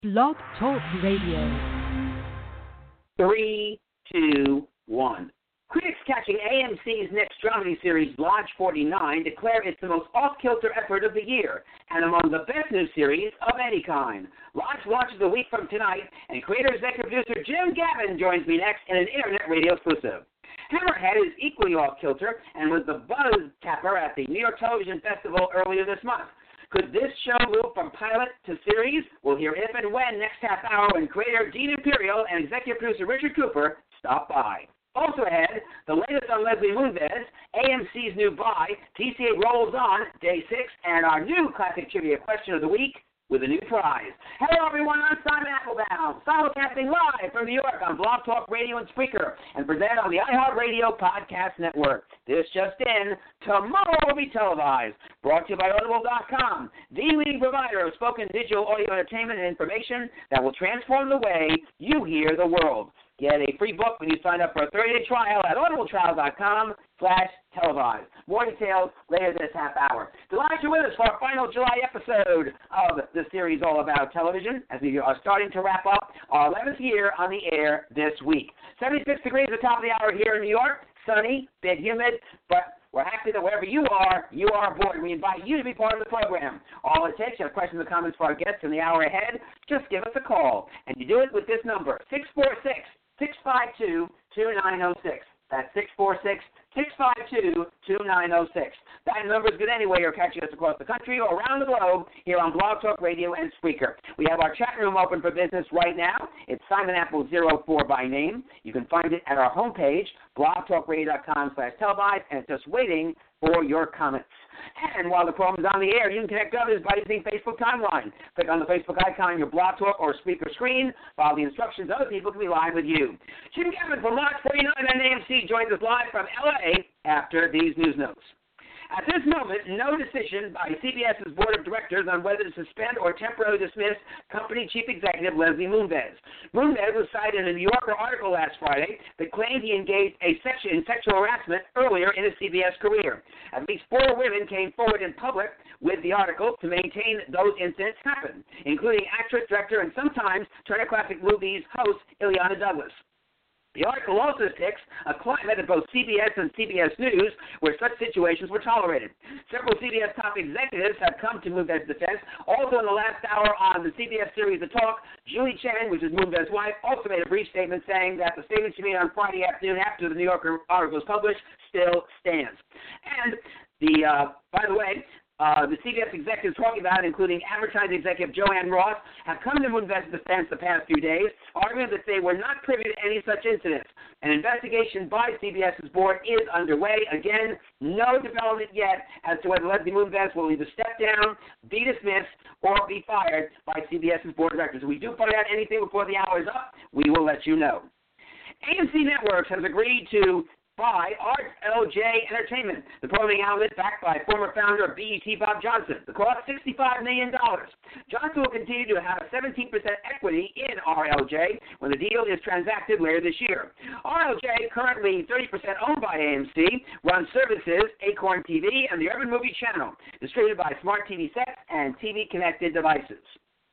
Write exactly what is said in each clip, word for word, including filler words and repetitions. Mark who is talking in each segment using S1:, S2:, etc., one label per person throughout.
S1: Blog Talk Radio.
S2: Three, two, one. Critics catching A M C's next dramedy series, Lodge forty-nine, declare it's the most off-kilter effort of the year and among the best new series of any kind. Lodge launches a week from tonight, and creator-executive producer Jim Gavin joins me next in an internet radio exclusive. Hammerhead is equally off-kilter and was the buzz capper at the New York Television Festival earlier this month. Could this show move from pilot to series? We'll hear if and when next half hour when creator Dean Imperial and executive producer Richard Cooper stop by. Also ahead, the latest on Leslie Moonves, A M C's new buy, T C A rolls on, day six, and our new classic trivia question of the week with a new prize. Hello, everyone. I'm Simon Applebaum, simulcasting live from New York on Blog Talk Radio and Spreaker, and presented on the iHeartRadio Podcast Network. This just in, tomorrow will be televised. Brought to you by Audible dot com, the leading provider of spoken digital audio entertainment and information that will transform the way you hear the world. Get a free book when you sign up for a thirty-day trial at audible trial dot com slash televised. More details later this half hour. Delighted you're with us for our final July episode of the series all about television, as we are starting to wrap up our eleventh year on the air this week. seventy-six degrees at the top of the hour here in New York. Sunny, bit humid, but we're happy that wherever you are, you are aboard. We invite you to be part of the program. All it takes, you have questions or comments for our guests in the hour ahead, just give us a call. And you do it with this number, six four six, six five two, two nine zero six. That's six four six, six five two, two nine zero six. That number is good anyway. You're catching us across the country or around the globe here on Blog Talk Radio and Spreaker. We have our chat room open for business right now. It's Simon Apple zero four by name. You can find it at our homepage, blog talk radio dot com slash televised, and it's just waiting for your comments. And while the program is on the air, you can connect others by using Facebook Timeline. Click on the Facebook icon on your Blog Talk or Speaker screen. Follow the instructions. Other people can be live with you. Jim Gavin from Lodge forty-nine on A M C joins us live from L A after these news notes. At this moment, no decision by CBS's board of directors on whether to suspend or temporarily dismiss company chief executive Leslie Moonves. Moonves was cited in a New Yorker article last Friday that claimed he engaged a section in sexual harassment earlier in his C B S career. At least four women came forward in public with the article to maintain those incidents happened, including actress, director, and sometimes Turner Classic Movies host Illeana Douglas. The article also depicts a climate at both C B S and C B S News where such situations were tolerated. Several C B S top executives have come to Moonves' defense. Also in the last hour on the C B S series The Talk, Julie Chen, which is Moonves' wife, also made a brief statement saying that the statement she made on Friday afternoon after the New Yorker article was published still stands. And the, uh, by the way, Uh, the C B S executives talking about it, including advertising executive Joanne Ross, have come to Moonves' defense the past few days, arguing that they were not privy to any such incidents. An investigation by CBS's board is underway. Again, no development yet as to whether Leslie Moonves will either step down, be dismissed, or be fired by CBS's board of directors. If we do find out anything before the hour is up, we will let you know. A M C Networks has agreed to by R L J Entertainment, the programming outlet backed by former founder of B E T Bob Johnson. The cost, sixty-five million dollars. Johnson will continue to have a seventeen percent equity in R L J when the deal is transacted later this year. R L J, currently thirty percent owned by A M C, runs services Acorn T V and the Urban Movie Channel, distributed by Smart T V Sets and T V-connected devices.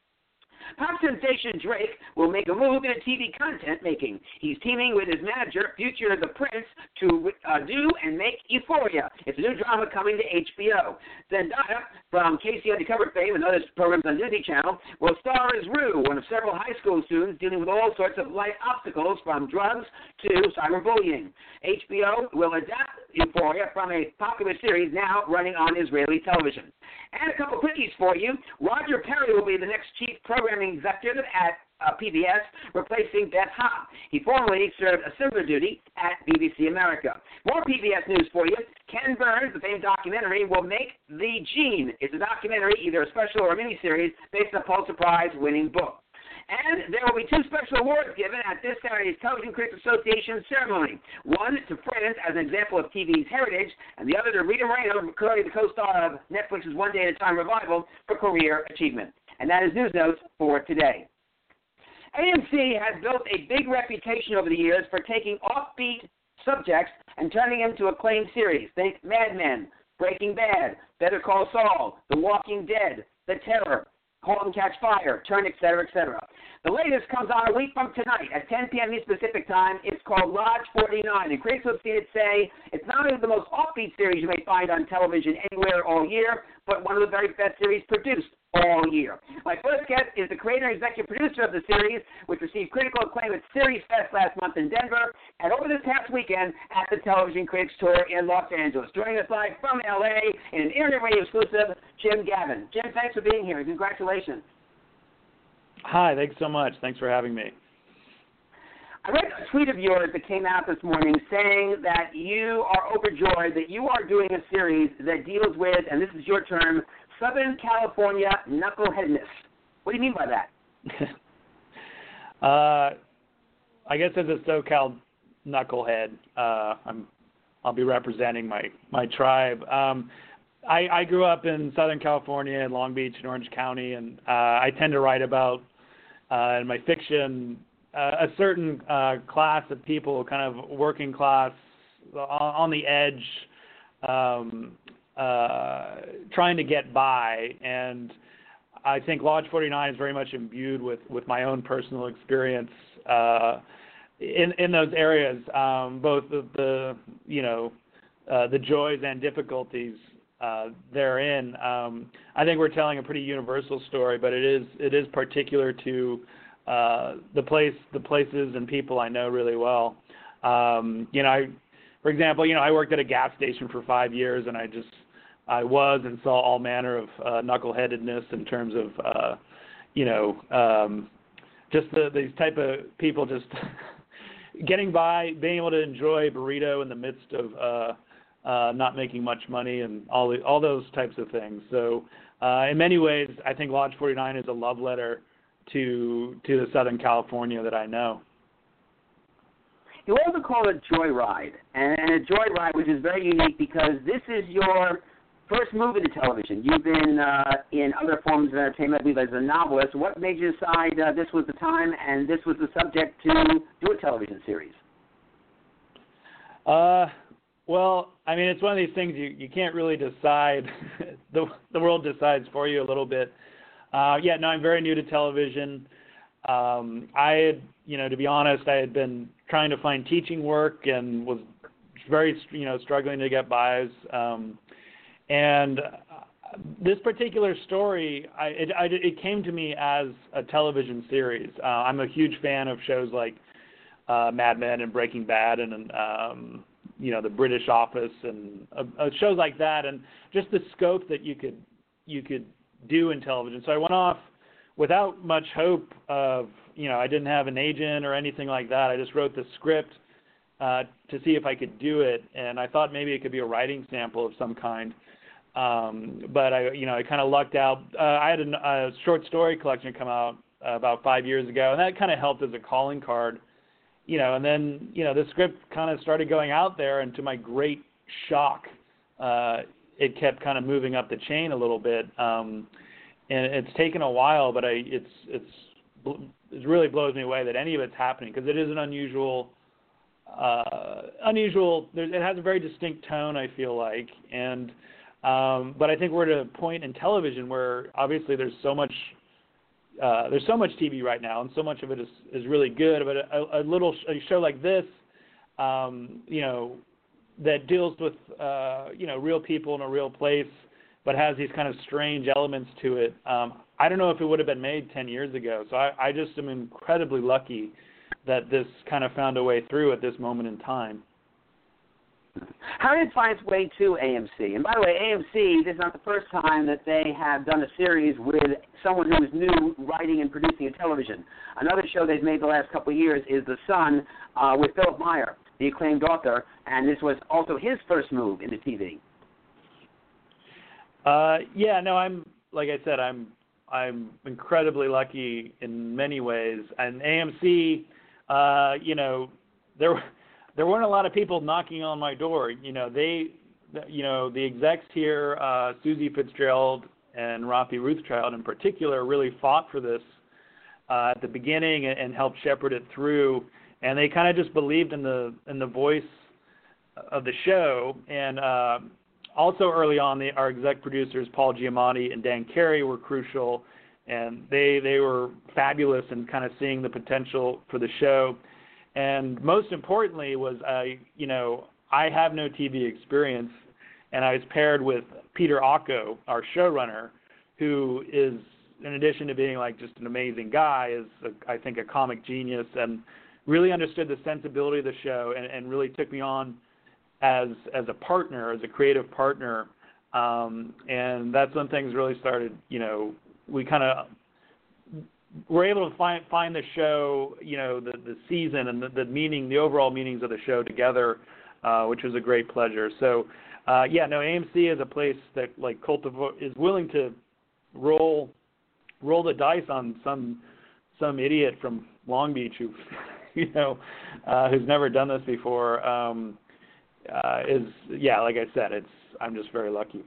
S2: Pop sensation Drake will make a move in T V content making. He's teaming with his manager, Future the Prince, to uh, do and make Euphoria. It's a new drama coming to H B O. Zendaya, from K C Undercover fame and other programs on Disney Channel, will star as Rue, one of several high school students dealing with all sorts of life obstacles from drugs to cyberbullying. H B O will adapt Euphoria from a popular series now running on Israeli television. And a couple quickies for you. Roger Perry will be the next chief programming executive at uh, P B S, replacing Beth Ha. He formerly served a similar duty at B B C America. More P B S news for you. Ken Burns, the famed documentary, will make The Gene. It's a documentary, either a special or a miniseries, based on a Pulitzer Prize-winning book. And there will be two special awards given at this Saturday's Television Critics Association ceremony. One to Friends as an example of T V's heritage, and the other to Rita Moreno, currently the co-star of Netflix's One Day at a Time revival, for career achievement. And that is News Notes for today. A M C has built a big reputation over the years for taking offbeat subjects and turning them into acclaimed series. Think Mad Men, Breaking Bad, Better Call Saul, The Walking Dead, The Terror, Halt and Catch Fire, Turn, et cetera, et cetera. The latest comes on a week from tonight at ten p.m. East Pacific Time. It's called Lodge forty-nine, and critics have seen it say it's not only the most offbeat series you may find on television anywhere all year, but one of the very best series produced all year. My first guest is the creator and executive producer of the series, which received critical acclaim at Series Fest last month in Denver, and over this past weekend at the Television Critics Tour in Los Angeles. Joining us live from L A in an Internet Radio exclusive, Jim Gavin. Jim, thanks for being here, and congratulations.
S3: Hi, thanks so much. Thanks for having me.
S2: I read a tweet of yours that came out this morning saying that you are overjoyed that you are doing a series that deals with, and this is your term, Southern California knuckleheadness. What do you mean by that?
S3: uh, I guess as a SoCal knucklehead, uh, I'm, I'll be representing my, my tribe. Um, I, I grew up in Southern California, in Long Beach and Orange County, and uh, I tend to write about, uh, in my fiction, uh, a certain uh, class of people, kind of working class, on, on the edge, um, uh, trying to get by. And I think Lodge forty-nine is very much imbued with, with my own personal experience uh, in, in those areas, um, both the, the you know, uh, the joys and difficulties Uh, therein. Um, I think we're telling a pretty universal story, but it is it is particular to uh, the place, the places and people I know really well. Um, you know, I, for example, you know, I worked at a gas station for five years, and I just I was and saw all manner of uh, knuckleheadedness in terms of uh, you know um, just the, these type of people just getting by, being able to enjoy a burrito in the midst of uh, Uh, not making much money and all the, all those types of things. So uh, in many ways, I think Lodge forty-nine is a love letter to to the Southern California that I know.
S2: You also call it Joyride, and a Joyride which is very unique because this is your first move into television. You've been uh, in other forms of entertainment, I believe, as a novelist. What made you decide uh, this was the time and this was the subject to do a television series?
S3: Uh. Well, I mean, it's one of these things you, you can't really decide. the the world decides for you a little bit. Uh, yeah, no, I'm very new to television. Um, I had, you know, to be honest, I had been trying to find teaching work and was very, you know, struggling to get by. Um, and this particular story, I, it, I, it came to me as a television series. Uh, I'm a huge fan of shows like uh, Mad Men and Breaking Bad and um, you know, the British Office and uh, uh, shows like that, and just the scope that you could you could do in television. So I went off without much hope of, you know, I didn't have an agent or anything like that. I just wrote the script uh, to see if I could do it, and I thought maybe it could be a writing sample of some kind. Um, but I, you know, I kind of lucked out. Uh, I had a, a short story collection come out uh, about five years ago, and that kind of helped as a calling card. You know, and then, you know, the script kind of started going out there, and to my great shock, uh, it kept kind of moving up the chain a little bit. Um, and it's taken a while, but I, it's, it's, it really blows me away that any of it's happening, because it is an unusual, uh, unusual, it has a very distinct tone, I feel like. And, um, but I think we're at a point in television where obviously there's so much Uh, there's so much T V right now, and so much of it is, is really good. But a, a little sh- a show like this, um, you know, that deals with, uh, you know, real people in a real place, but has these kind of strange elements to it. Um, I don't know if it would have been made ten years ago. So I, I just am incredibly lucky that this kind of found a way through at this moment in time.
S2: How did it find its way to A M C? And by the way, A M C, this is not the first time that they have done a series with someone who is new writing and producing a television. Another show they've made the last couple of years is The Sun uh, with Philip Meyer, the acclaimed author, and this was also his first move into T V.
S3: Uh, yeah, no, I'm, like I said, I'm I'm incredibly lucky in many ways. And A M C, uh, you know, there were, There weren't a lot of people knocking on my door. You know, they, you know, the execs here, uh, Susie Fitzgerald and Rafi Rothschild in particular, really fought for this uh, at the beginning and, and helped shepherd it through. And they kind of just believed in the in the voice of the show. And uh, also early on, the, our exec producers Paul Giamatti and Dan Carey were crucial and they they were fabulous in kind of seeing the potential for the show. And most importantly was I, you know, I have no T V experience, and I was paired with Peter Ocko, our showrunner, who is, in addition to being like just an amazing guy, is a, I think a comic genius and really understood the sensibility of the show and, and really took me on as as a partner, as a creative partner. Um, and that's when things really started, you know, we kind of were able to find find the show, you know, the, the season and the, the meaning, the overall meanings of the show together, uh, which was a great pleasure. So, uh, yeah, no, A M C is a place that, like, Cultivo is willing to roll roll the dice on some some idiot from Long Beach who, you know, uh, who's never done this before. Um, uh, is, yeah, like I said, it's I'm just very lucky.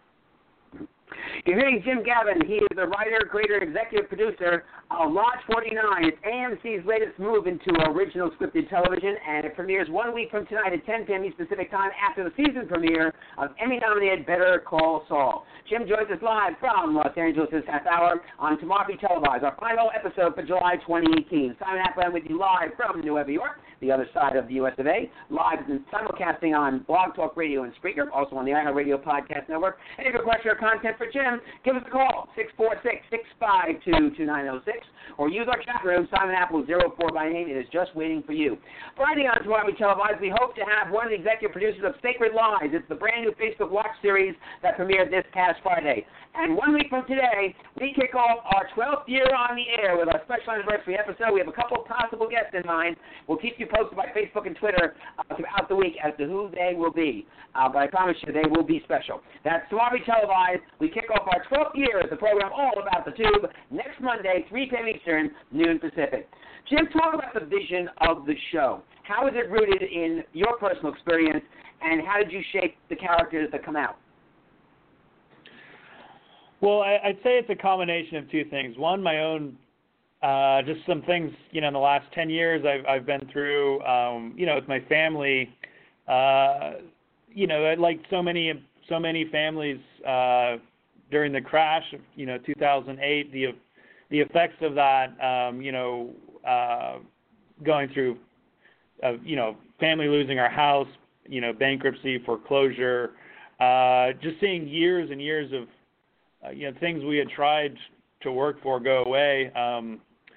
S2: You're hearing Jim Gavin. He is the writer, creator, executive producer of Lodge forty-nine. It's A M C's latest move into original scripted television, and it premieres one week from tonight at ten p.m. Eastern Pacific Time after the season premiere of Emmy-nominated Better Call Saul. Jim joins us live from Los Angeles this half hour on Tomorrow Be Televised, our final episode for July twenty eighteen. Simon Applebaum with you live from New York, the other side of the U S of A, live and simulcasting on Blog Talk Radio and Spreaker, also on the iHeartRadio Podcast Network. And if you have a question or content for Jim, give us a call, six four six, six five two, two nine zero six, or use our chat room, Simon Apple zero four by name. It is just waiting for you. Friday on Tomorrow We Televised, we hope to have one of the executive producers of Sacred Lies. It's the brand new Facebook Watch series that premiered this past Friday. And one week from today, we kick off our twelfth year on the air with our special anniversary episode. We have a couple of possible guests in mind. We'll keep you posted by Facebook and Twitter uh, throughout the week as to who they will be. Uh, but I promise you they will be special. That's Tomorrow We Televised. We kick off our twelfth year of the program all about the tube next Monday, three p.m. Eastern, noon Pacific. Jim, talk about the vision of the show. How is it rooted in your personal experience, and how did you shape the characters that come out?
S3: Well, I, I'd say it's a combination of two things. One, my own, uh, just some things, you know, in the last ten years I've, I've been through, um, you know, with my family. Uh, you know, like so many, so many families uh, during the crash of, you know, two thousand eight, the the effects of that, um, you know, uh, going through, uh, you know, family losing our house, you know, bankruptcy, foreclosure, uh, just seeing years and years of, uh, you know, things we had tried to work for go away, um,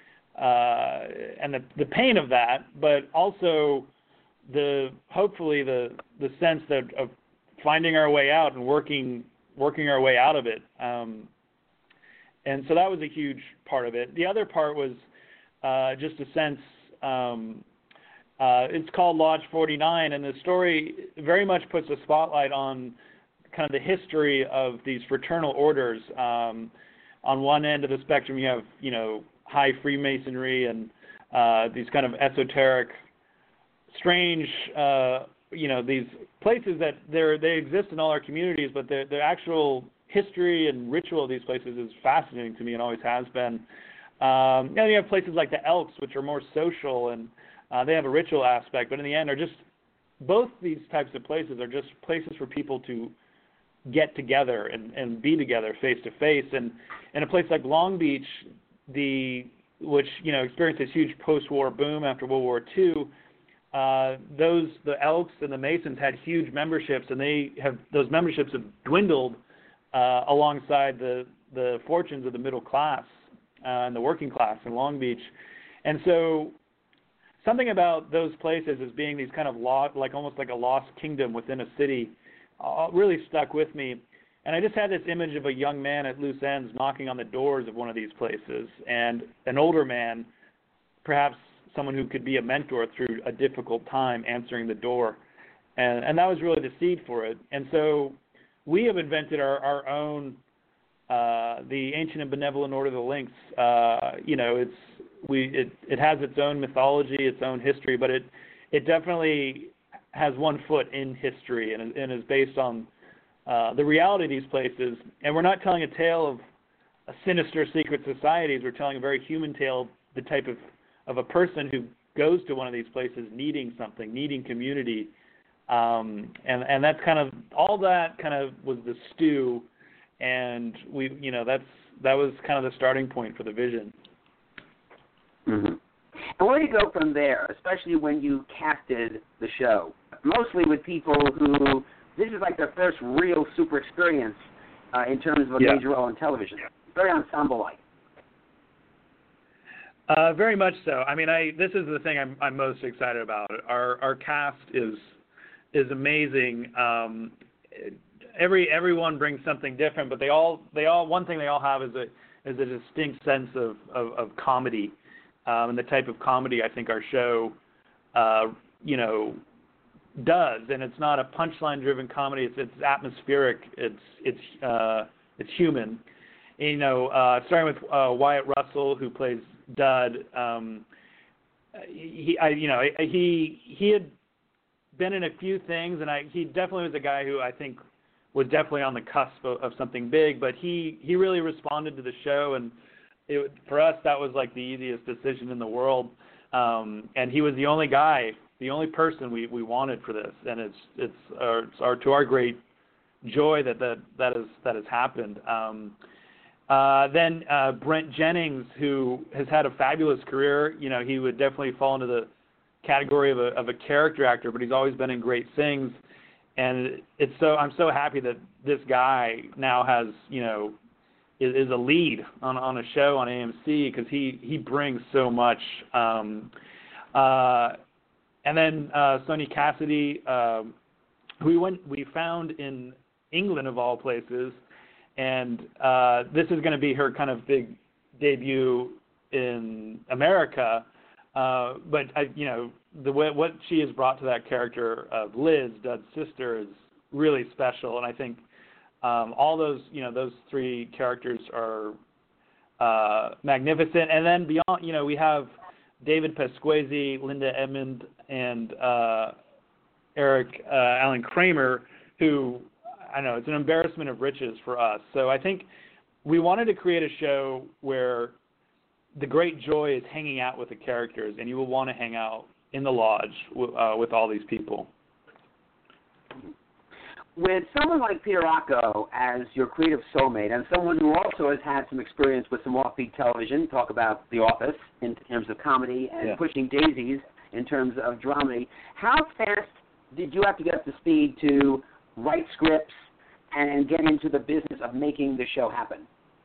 S3: uh, and the the pain of that, but also the hopefully the the sense that of finding our way out and working working our way out of it. Um, and so that was a huge part of it. The other part was uh, just a sense, um, uh, it's called Lodge forty-nine, and the story very much puts a spotlight on kind of the history of these fraternal orders. Um, on one end of the spectrum, you have, you know, high Freemasonry and uh, these kind of esoteric, strange, uh, you know, these places that they're, they exist in all our communities, but the the actual history and ritual of these places is fascinating to me and always has been. Um, and you have places like the Elks, which are more social, and uh, they have a ritual aspect, but in the end are just, both these types of places are just places for people to get together and, and be together face to face. And in a place like Long Beach, the which, you know, experienced this huge post-war boom after World War Two, Uh, those the Elks and the Masons had huge memberships, and they have those memberships have dwindled uh, alongside the the fortunes of the middle class uh, and the working class in Long Beach. And so, something about those places as being these kind of lost, like almost like a lost kingdom within a city, uh, really stuck with me. And I just had this image of a young man at loose ends knocking on the doors of one of these places, and an older man, perhaps someone who could be a mentor through a difficult time, answering the door. And, and that was really the seed for it. And so we have invented our, our own, uh, the Ancient and Benevolent Order of the Lynx. Uh, you know, it's, we, it, it has its own mythology, its own history, but it, it definitely has one foot in history and, and is based on uh, the reality of these places. And we're not telling a tale of a sinister secret societies. We're telling a very human tale, the type of of a person who goes to one of these places needing something, needing community. Um, and, and that's kind of, all that kind of was the stew. And we, you know, that's, that was kind of the starting point for the vision.
S2: Mm-hmm. And where do you go from there, especially when you casted the show? Mostly with people who, this is like their first real super experience uh, in terms of a
S3: yeah.
S2: major role in television. Very ensemble-like.
S3: Uh, very much so. I mean, I this is the thing I'm, I'm most excited about. Our our cast is is amazing. Um, every everyone brings something different, but they all they all one thing they all have is a is a distinct sense of of, of comedy. Um, and the type of comedy I think our show, uh, you know, does, and it's not a punchline-driven comedy. It's it's atmospheric. It's it's uh, it's human. And, you know, uh, starting with uh, Wyatt Russell, who plays Dud. Um, he, I, you know, he he had been in a few things, and I he definitely was a guy who I think was definitely on the cusp of, of something big. But he he really responded to the show, and It, for us, that was like the easiest decision in the world, um, and he was the only guy, the only person we, we wanted for this, and it's it's, our, it's our to our great joy that that that is that has happened. Um, uh, then uh, Brent Jennings, who has had a fabulous career, you know, he would definitely fall into the category of a of a character actor, but he's always been in great things, and it's so I'm so happy that this guy now has, you know, Is, is a lead on, on a show on A M C, because he, he brings so much. Um, uh, and then uh, Sonia Cassidy, uh, who we went we found in England of all places, and uh, this is going to be her kind of big debut in America. Uh, but I, you know, the way, what she has brought to that character of Liz, Dud's sister, is really special, and I think. Um, all those, you know, those three characters are uh, magnificent. And then beyond, you know, we have David Pasquesi, Linda Edmond, and uh, Eric uh, Alan Kramer, who, I know, it's an embarrassment of riches for us. So I think we wanted to create a show where the great joy is hanging out with the characters, and you will want to hang out in the lodge w- uh, with all these people.
S2: With someone like Peter Rocco as your creative soulmate, and someone who also has had some experience with some offbeat television, talk about The Office in terms of comedy and
S3: yeah.
S2: Pushing Daisies in terms of dramedy, how fast did you have to get up to speed to write scripts and get into the business of making the show happen?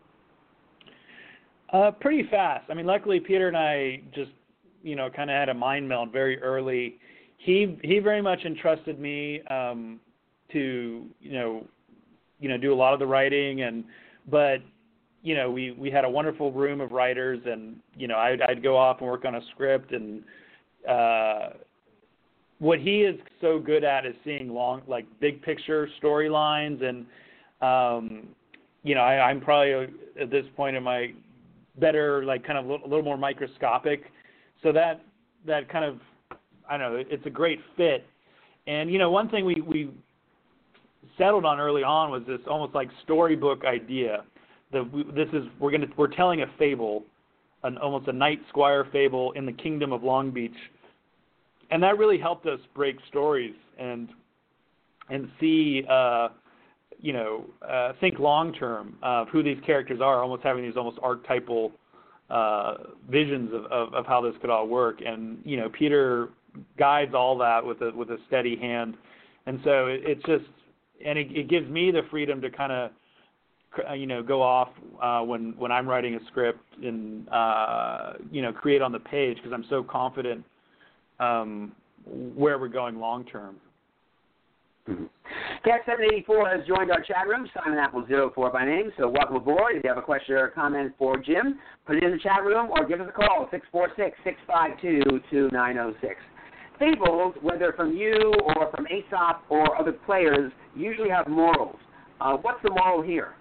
S3: Uh, pretty fast. I mean, luckily Peter and I just, you know, kind of had a mind meld very early. He he very much entrusted me. Um, to, you know, you know, do a lot of the writing, and, but, you know, we, we had a wonderful room of writers, and, you know, I'd, I'd go off and work on a script, and uh, what he is so good at is seeing long, like, big picture storylines, and, um, you know, I, I'm probably at this point in my better, like, kind of a little more microscopic, so that, that kind of, I don't know, it's a great fit. And, you know, one thing we, we settled on early on was this almost like storybook idea that we, this is we're going to we're telling a fable, an almost a Night Squire fable in the kingdom of Long Beach, and that really helped us break stories and and see uh, you know uh, think long term of who these characters are, almost having these almost archetypal uh, visions of, of, of how this could all work. And you know Peter guides all that with a with a steady hand, and so it, it's just. And it, it gives me the freedom to kind of, you know, go off uh, when when I'm writing a script and uh, you know create on the page, because I'm so confident um, where we're going long term.
S2: Mm-hmm. Cat seven eighty-four has joined our chat room. Simon Apple zero four by name. So welcome aboard. If you have a question or a comment for Jim, put it in the chat room or give us a call six four six, six five two, two nine zero six. Fables, whether from you or from Aesop or other players, usually have morals. Uh, what's the moral here?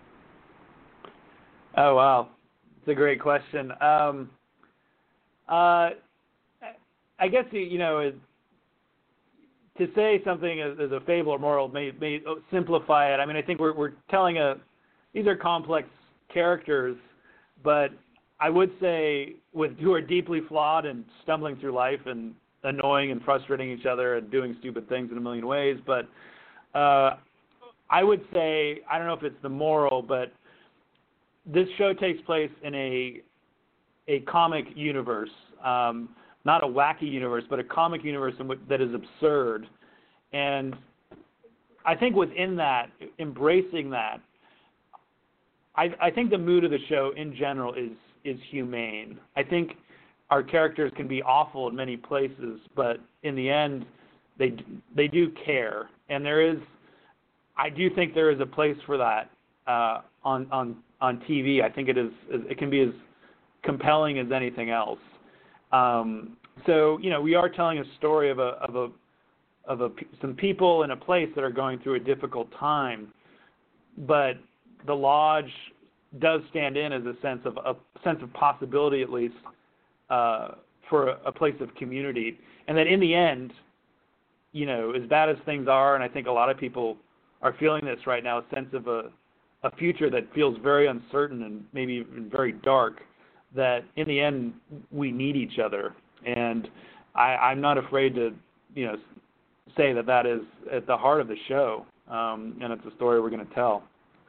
S3: Oh, wow. It's a great question. Um, uh, I guess, you know, it, to say something as, as a fable or moral may, may simplify it. I mean, I think we're, we're telling a, these are complex characters, but I would say with who are deeply flawed and stumbling through life and annoying and frustrating each other and doing stupid things in a million ways. But uh, I would say, I don't know if it's the moral, but this show takes place in a a comic universe, um, not a wacky universe, but a comic universe in which, that is absurd. And I think within that, embracing that, I, I think the mood of the show in general is is humane. I think our characters can be awful in many places, but in the end, they they do care, and there is, I do think there is a place for that uh, on on on T V. I think it is it can be as compelling as anything else. Um, so you know, we are telling a story of a of a of a some people in a place that are going through a difficult time, but the lodge does stand in as a sense of a sense of possibility, at least, uh, for a, a place of community, and that in the end, you know, as bad as things are, and I think a lot of people are feeling this right now, a sense of a, a future that feels very uncertain and maybe even very dark, that in the end we need each other, and I, I'm not afraid to, you know, say that that is at the heart of the show, um, and it's a story we're going to tell.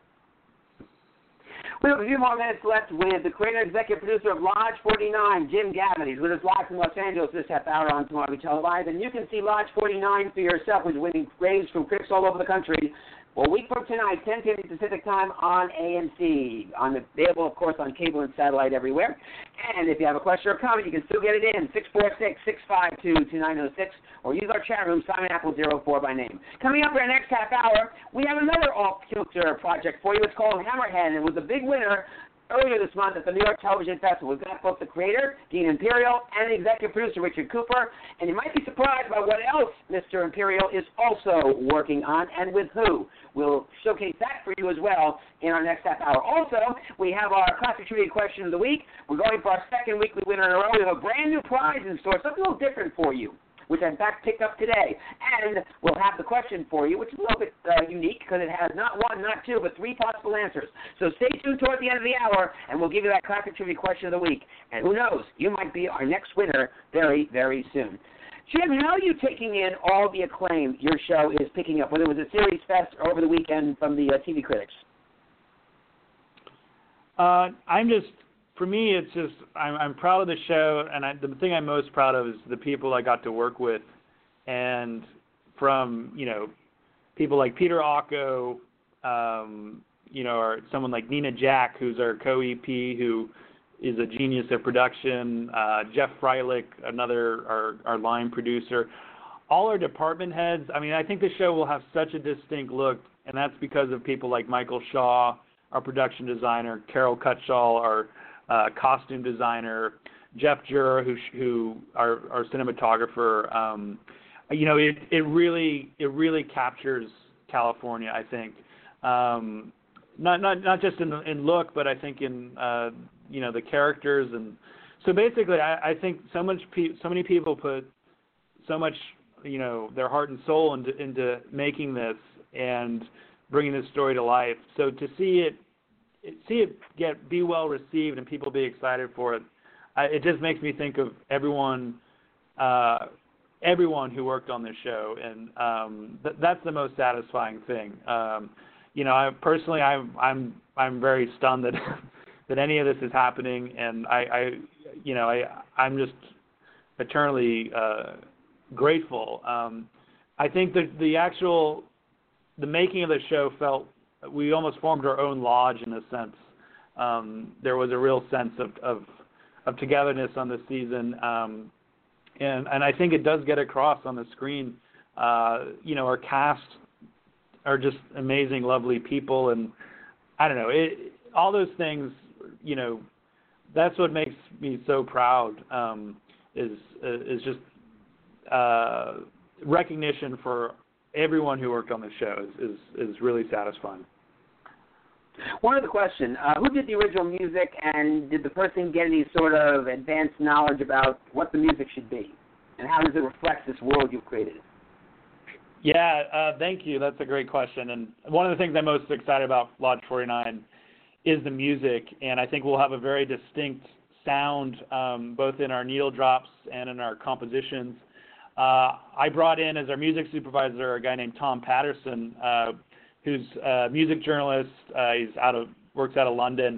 S2: We have a few more minutes left with the creator and executive producer of Lodge forty-nine, Jim Gavin. He's with us live from Los Angeles this half hour on Tomorrow We Tell Live. And you can see Lodge forty-nine for yourself, which is winning praise from critics all over the country. Well, a week from tonight, ten fifty Pacific Time on A M C. On the, available, of course, on cable and satellite everywhere. And if you have a question or comment, you can still get it in, six four six, six five two, two nine zero six, or use our chat room, Simon Apple zero four by name. Coming up in our next half hour, we have another off-kilter project for you. It's called Hammerhead, and it was a big winner earlier this month at the New York Television Festival. We've got both the creator, Dean Imperial, and the executive producer, Richard Cooper. And you might be surprised by what else Mister Imperial is also working on, and with who. We'll showcase that for you as well in our next half hour. Also, we have our Classic Trivia Question of the Week. We're going for our second weekly winner in a row. We have a brand new prize in store, something a little different for you, which I, in fact, picked up today. And we'll have the question for you, which is a little bit uh, unique because it has not one, not two, but three possible answers. So stay tuned toward the end of the hour, and we'll give you that Classic Trivia Question of the Week. And who knows, you might be our next winner very, very soon. Jim, how are you taking in all the acclaim your show is picking up, whether it was a Series Fest or over the weekend from the uh, T V critics?
S3: Uh, I'm just, for me, it's just, I'm, I'm proud of the show, and I, the thing I'm most proud of is the people I got to work with, and from, you know, people like Peter Ocko, um, you know, or someone like Nina Jack, who's our co-E P, who is a genius at production, uh, Jeff Freilich, another, our, our line producer, all our department heads. I mean, I think the show will have such a distinct look, and that's because of people like Michael Shaw, our production designer, Carol Cutshall, our uh, costume designer, Jeff Jura, who, who our, our cinematographer. Um, you know, it, it really it really captures California, I think. Um, not not not just in in look, but I think in uh, you know, the characters. And so basically, I, I think so much pe- so many people put so much, you know, their heart and soul into into making this and bringing this story to life. So to see it, see it get be well received and people be excited for it, I, it just makes me think of everyone, uh, everyone who worked on this show, and um, th- that's the most satisfying thing. Um, you know, I personally, I'm I'm I'm very stunned that that any of this is happening, and I, I you know, I I'm just eternally uh, grateful. Um, I think that the actual the making of the show felt, we almost formed our own lodge in a sense. Um, there was a real sense of, of, of togetherness on this season, um, and and I think it does get across on the screen. Uh, you know, our cast are just amazing, lovely people, and I don't know, it, all those things. You know, that's what makes me so proud. Um, is is just uh, recognition for everyone who worked on the show is, is, is really satisfying.
S2: One other question. Uh, who did the original music, and did the person get any sort of advanced knowledge about what the music should be? And how does it reflect this world you've created?
S3: Yeah, uh, thank you. That's a great question. And one of the things I'm most excited about Lodge forty-nine is the music, and I think we'll have a very distinct sound um, both in our needle drops and in our compositions. Uh, I brought in as our music supervisor a guy named Tom Patterson, uh, who's a music journalist. Uh, he's out of works out of London,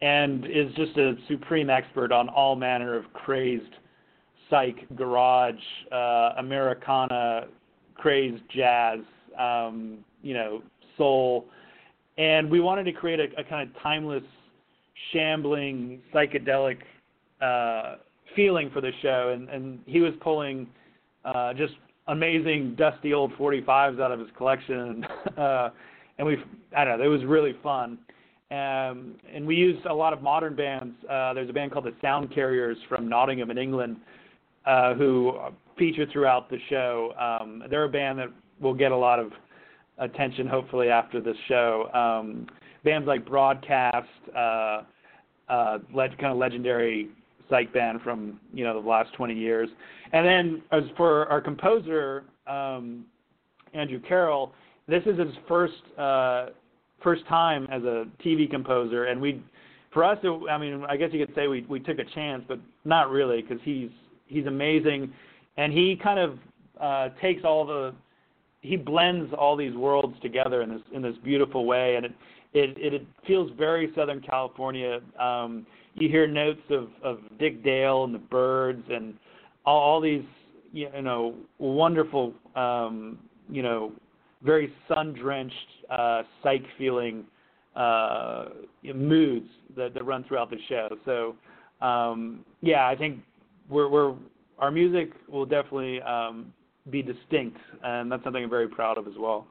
S3: and is just a supreme expert on all manner of crazed psych, garage, uh, Americana, crazed jazz, um, you know, soul. And we wanted to create a, a kind of timeless, shambling, psychedelic uh, feeling for the show. And, and he was pulling uh, just amazing, dusty old forty-fives out of his collection. uh, and we, I don't know, it was really fun. Um, and we used a lot of modern bands. Uh, there's a band called the Sound Carriers from Nottingham in England uh, who feature throughout the show. Um, they're a band that will get a lot of attention, hopefully, after this show. Um, bands like Broadcast, uh, uh, le- kind of legendary psych band from, you know, the last twenty years. And then as for our composer, um, Andrew Carroll, this is his first uh, first time as a T V composer, and we, for us, it, I mean, I guess you could say we we took a chance, but not really, because he's he's amazing, and he kind of uh, takes all the, he blends all these worlds together in this in this beautiful way, and it it it, it feels very Southern California. Um, you hear notes of, of Dick Dale and the Byrds and all, all these, you know, wonderful, um, you know, very sun-drenched, uh, psych feeling uh, moods that, that run throughout the show. So, um, yeah, I think we're, we're our music will definitely um, be distinct, and that's something I'm very proud of as well.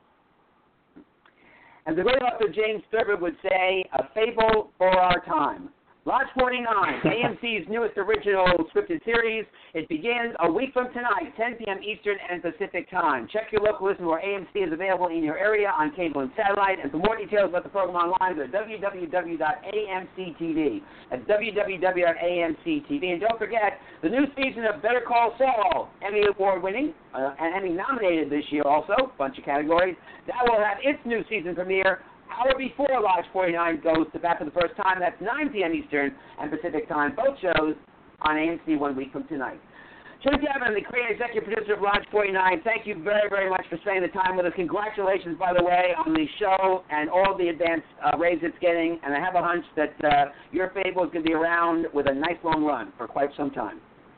S2: As the great author James Thurber would say, a fable for our time. Lodge forty-nine, A M C's newest original scripted series. It begins a week from tonight, ten p.m. Eastern and Pacific Time. Check your local listen where A M C is available in your area on cable and satellite. And for more details about the program online, go to w w w dot a m c t v. That's w w w dot a m c t v. And don't forget, the new season of Better Call Saul, Emmy Award-winning, uh, and Emmy nominated this year also, bunch of categories, that will have its new season premiere hour before Lodge forty-nine goes to bat for the first time. That's nine p.m. Eastern and Pacific Time. Both shows on A M C one week from tonight. Jim Gavin, the creative executive producer of Lodge forty-nine, thank you very, very much for spending the time with us. Congratulations, by the way, on the show and all the advance uh, raise it's getting. And I have a hunch that uh, your fable is going to be around with a nice long run for quite some time.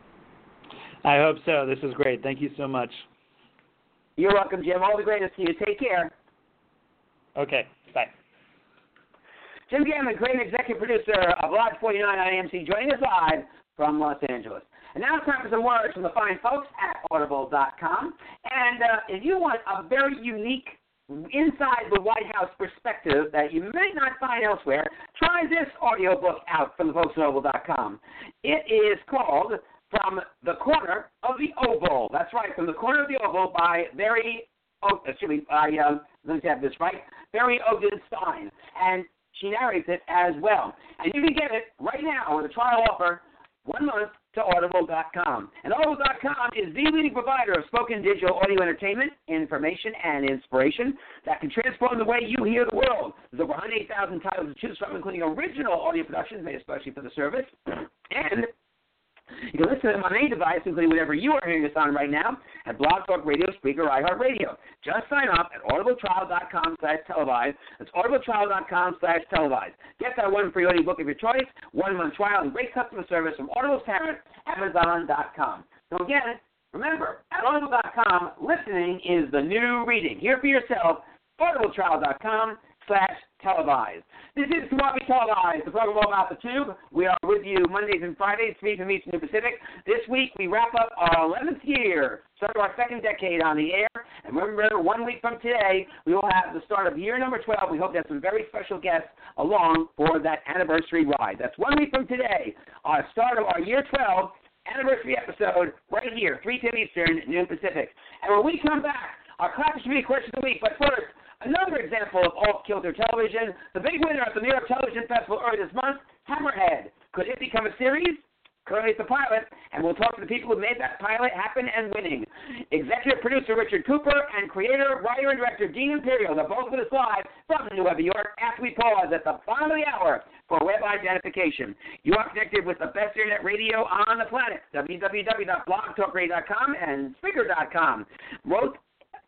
S3: I hope so. This is great. Thank you so much.
S2: You're welcome, Jim. All the greatest to you. Take care.
S3: Okay. Bye.
S2: Jim Gammon, creative executive producer of Lodge forty-nine on A M C, joining us live from Los Angeles. And now it's time for some words from the fine folks at audible dot com. And uh, if you want a very unique inside the White House perspective that you may not find elsewhere, try this audiobook out from the folks at audible dot com. It is called From the Corner of the Oval. That's right, From the Corner of the Oval by Barry, oh, excuse me, by, uh, let me have this right, Barry Ogden Stein. And she narrates it as well. And you can get it right now with a trial offer, one month, to audible dot com. And audible dot com is the leading provider of spoken digital audio entertainment, information, and inspiration that can transform the way you hear the world. There's over one hundred eight thousand titles to choose from, including original audio productions made especially for the service. And you can listen to them on any device, including whatever you are hearing this on right now, at Blog Talk Radio, Spreaker, iHeartRadio. Just sign up at audible trial dot com slash televised. That's audible trial dot com slash televised. Get that one free audiobook of your choice, one-month trial, and great customer service from Audible's parent, Amazon dot com. So again, remember, at audible dot com, listening is the new reading. Hear for yourself, audible trial dot com slash televised. This is Come On Be Televised, the program all about the tube. We are with you Mondays and Fridays, three from Eastern and Pacific. This week, we wrap up our eleventh year, start our second decade on the air. And remember, one week from today, we will have the start of year number twelve. We hope to have some very special guests along for that anniversary ride. That's one week from today, our start of our year twelve anniversary episode right here, three p.m. Eastern, noon Pacific. And when we come back, our classic trivia question of the week. But first, another example of off-kilter television. The big winner at the New York Television Festival earlier this month, Hammerhead. Could it become a series? Currently it's a pilot, and we'll talk to the people who made that pilot happen and winning. Executive producer Richard Cooper and creator, writer, and director Dean Imperial are both with us live from New York, New York after we pause at the bottom of the hour for web identification. You are connected with the best internet radio on the planet, w w w dot blog talk radio dot com and Spreaker dot com. Both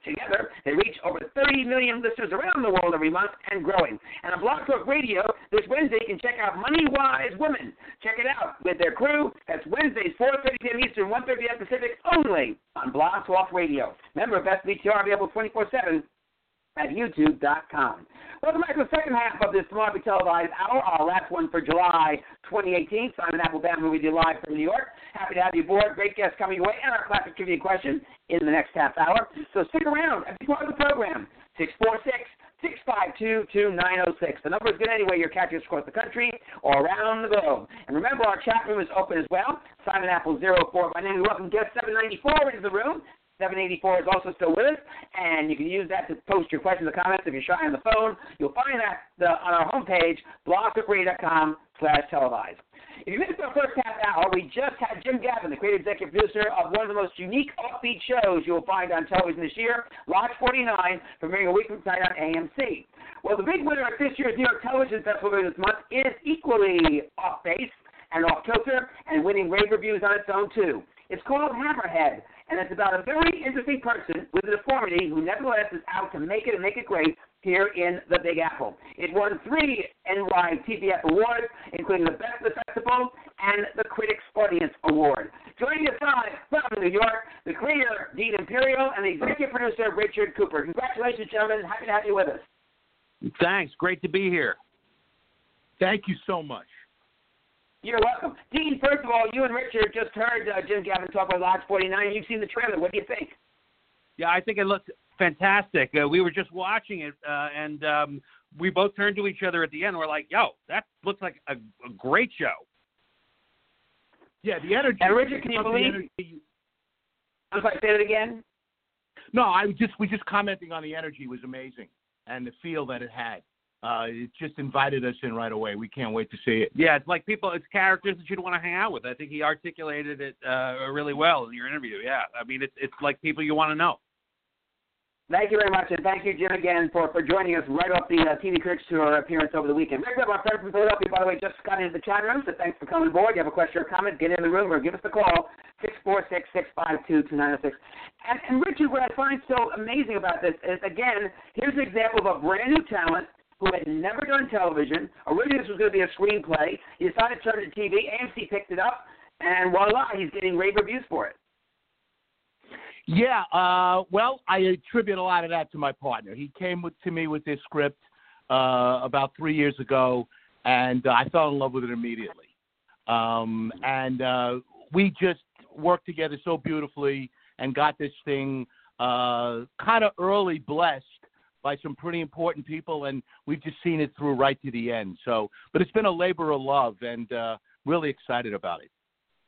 S2: Together, they reach over thirty million listeners around the world every month and growing. And on Blog Talk Radio, this Wednesday, you can check out Money Wise Women. Check it out with their crew. That's Wednesdays, four thirty p.m. Eastern, one thirty p.m. Pacific, only on Blog Talk Radio. Remember, Best V T R available twenty-four seven at YouTube dot com. Welcome back to the second half of this tomorrow televised hour, our last one for July twenty eighteen. Simon Applebaum with you live from New York. Happy to have you aboard. Great guests coming your way, and our classic trivia question in the next half hour. So stick around and be part of the program. six four six, six five two, two nine zero six. The number is good anyway. You're catching us across the country or around the globe. And remember, our chat room is open as well. Simon Apple zero four by name. We welcome guest seven ninety-four into the room. seven eighty-four is also still with us, and you can use that to post your questions or comments. If you're shy on the phone, you'll find that the, on our homepage, blog talk radio dot com slash televised. If you missed our first half hour, we just had Jim Gavin, the creative executive producer of one of the most unique offbeat shows you'll find on television this year, Lodge forty-nine, premiering a week from tonight on A M C. Well, the big winner at this year's New York Television Festival this month is equally off-base and off-kilter and winning rave reviews on its own, too. It's called Hammerhead, and it's about a very interesting person with a deformity who nevertheless is out to make it and make it great here in the Big Apple. It won three N Y T V F awards, including the Best of the Festival and the Critics' Audience Award. Joining us live from New York, the creator, Dean Imperial, and the executive producer, Richard Cooper. Congratulations, gentlemen. Happy to have you with us.
S4: Thanks. Great to be here.
S5: Thank you so much.
S2: You're welcome. Dean, first of all, you and Richard just heard uh, Jim Gavin talk about Lodge forty-nine. You've seen the trailer. What do you think?
S4: Yeah, I think it looked fantastic. Uh, we were just watching it, uh, and um, we both turned to each other at the end. We're like, yo, that looks like a, a great show.
S5: Yeah, the energy.
S2: And Richard, can you believe?
S5: Energy...
S2: I'm sorry, say that again?
S5: No, I was just, we just commenting on the energy was amazing and the feel that it had. Uh, it just invited us in right away. We can't wait to see it.
S4: Yeah, it's like people, it's characters that you'd want to hang out with. I think he articulated it uh, really well in your interview. Yeah, I mean, it's it's like people you want to know.
S2: Thank you very much, and thank you, Jim, again, for, for joining us right off the uh, T V Critics Tour appearance over the weekend. Rick Webb, our friend from Philadelphia, by the way, just got into the chat room, so thanks for coming aboard. You have a question or comment, get in the room or give us a call, six four six, six five two, two nine zero six. And, and, Richard, what I find so amazing about this is, again, here's an example of a brand-new talent who had never done television. Originally, this was going to be a screenplay. He decided to turn it to T V. A M C picked it up, and voila, he's getting rave reviews for it.
S5: Yeah, uh, well, I attribute a lot of that to my partner. He came with, to me with this script uh, about three years ago, and uh, I fell in love with it immediately. Um, and uh, we just worked together so beautifully and got this thing uh, kind of early blessed by some pretty important people, and we've just seen it through right to the end. So, but it's been a labor of love, and uh, really excited about it.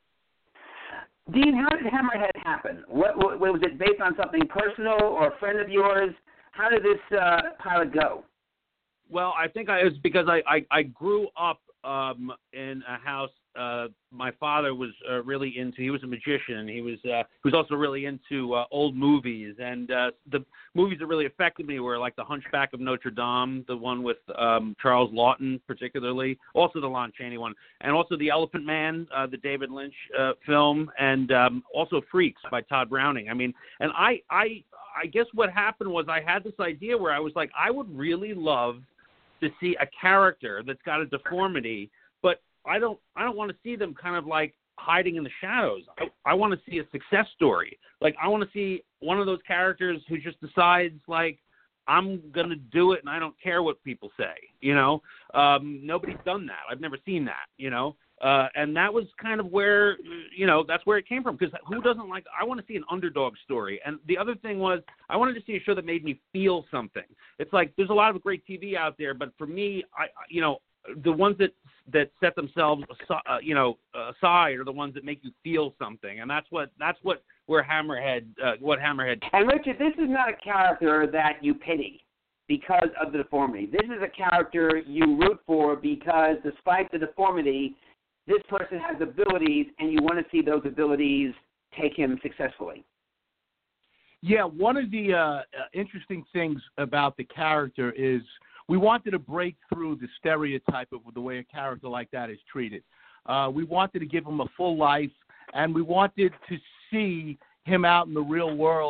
S2: Dean, how did Hammerhead happen? What, what was it based on something personal or a friend of yours? How did this uh, pilot go?
S4: Well, I think I, it was because I, I, I grew up um, in a house. Uh, my father was uh, really into. He was a magician. He was uh, he was also really into uh, old movies, and uh, the movies that really affected me were like The Hunchback of Notre Dame, the one with um, Charles Lawton, particularly, also the Lon Chaney one, and also The Elephant Man, uh, the David Lynch uh, film, and um, also Freaks by Todd Browning. I mean, and I I I guess what happened was I had this idea where I was like, I would really love to see a character that's got a deformity, but I don't I don't want to see them kind of like hiding in the shadows. I, I want to see a success story. Like, I want to see one of those characters who just decides, like, I'm going to do it and I don't care what people say, you know. Um, nobody's done that. I've never seen that, you know. Uh, and that was kind of where, you know, that's where it came from, because who doesn't like, I want to see an underdog story. And the other thing was, I wanted to see a show that made me feel something. It's like, there's a lot of great T V out there, but for me, I, you know, the ones that that set themselves, uh, you know, aside are the ones that make you feel something, and that's what that's what where Hammerhead, uh, what Hammerhead.
S2: And Richard, this is not a character that you pity because of the deformity. This is a character you root for because, despite the deformity, this person has abilities, and you want to see those abilities take him successfully.
S5: Yeah, one of the uh, interesting things about the character is we wanted to break through the stereotype of the way a character like that is treated. Uh, we wanted to give him a full life, and we wanted to see him out in the real world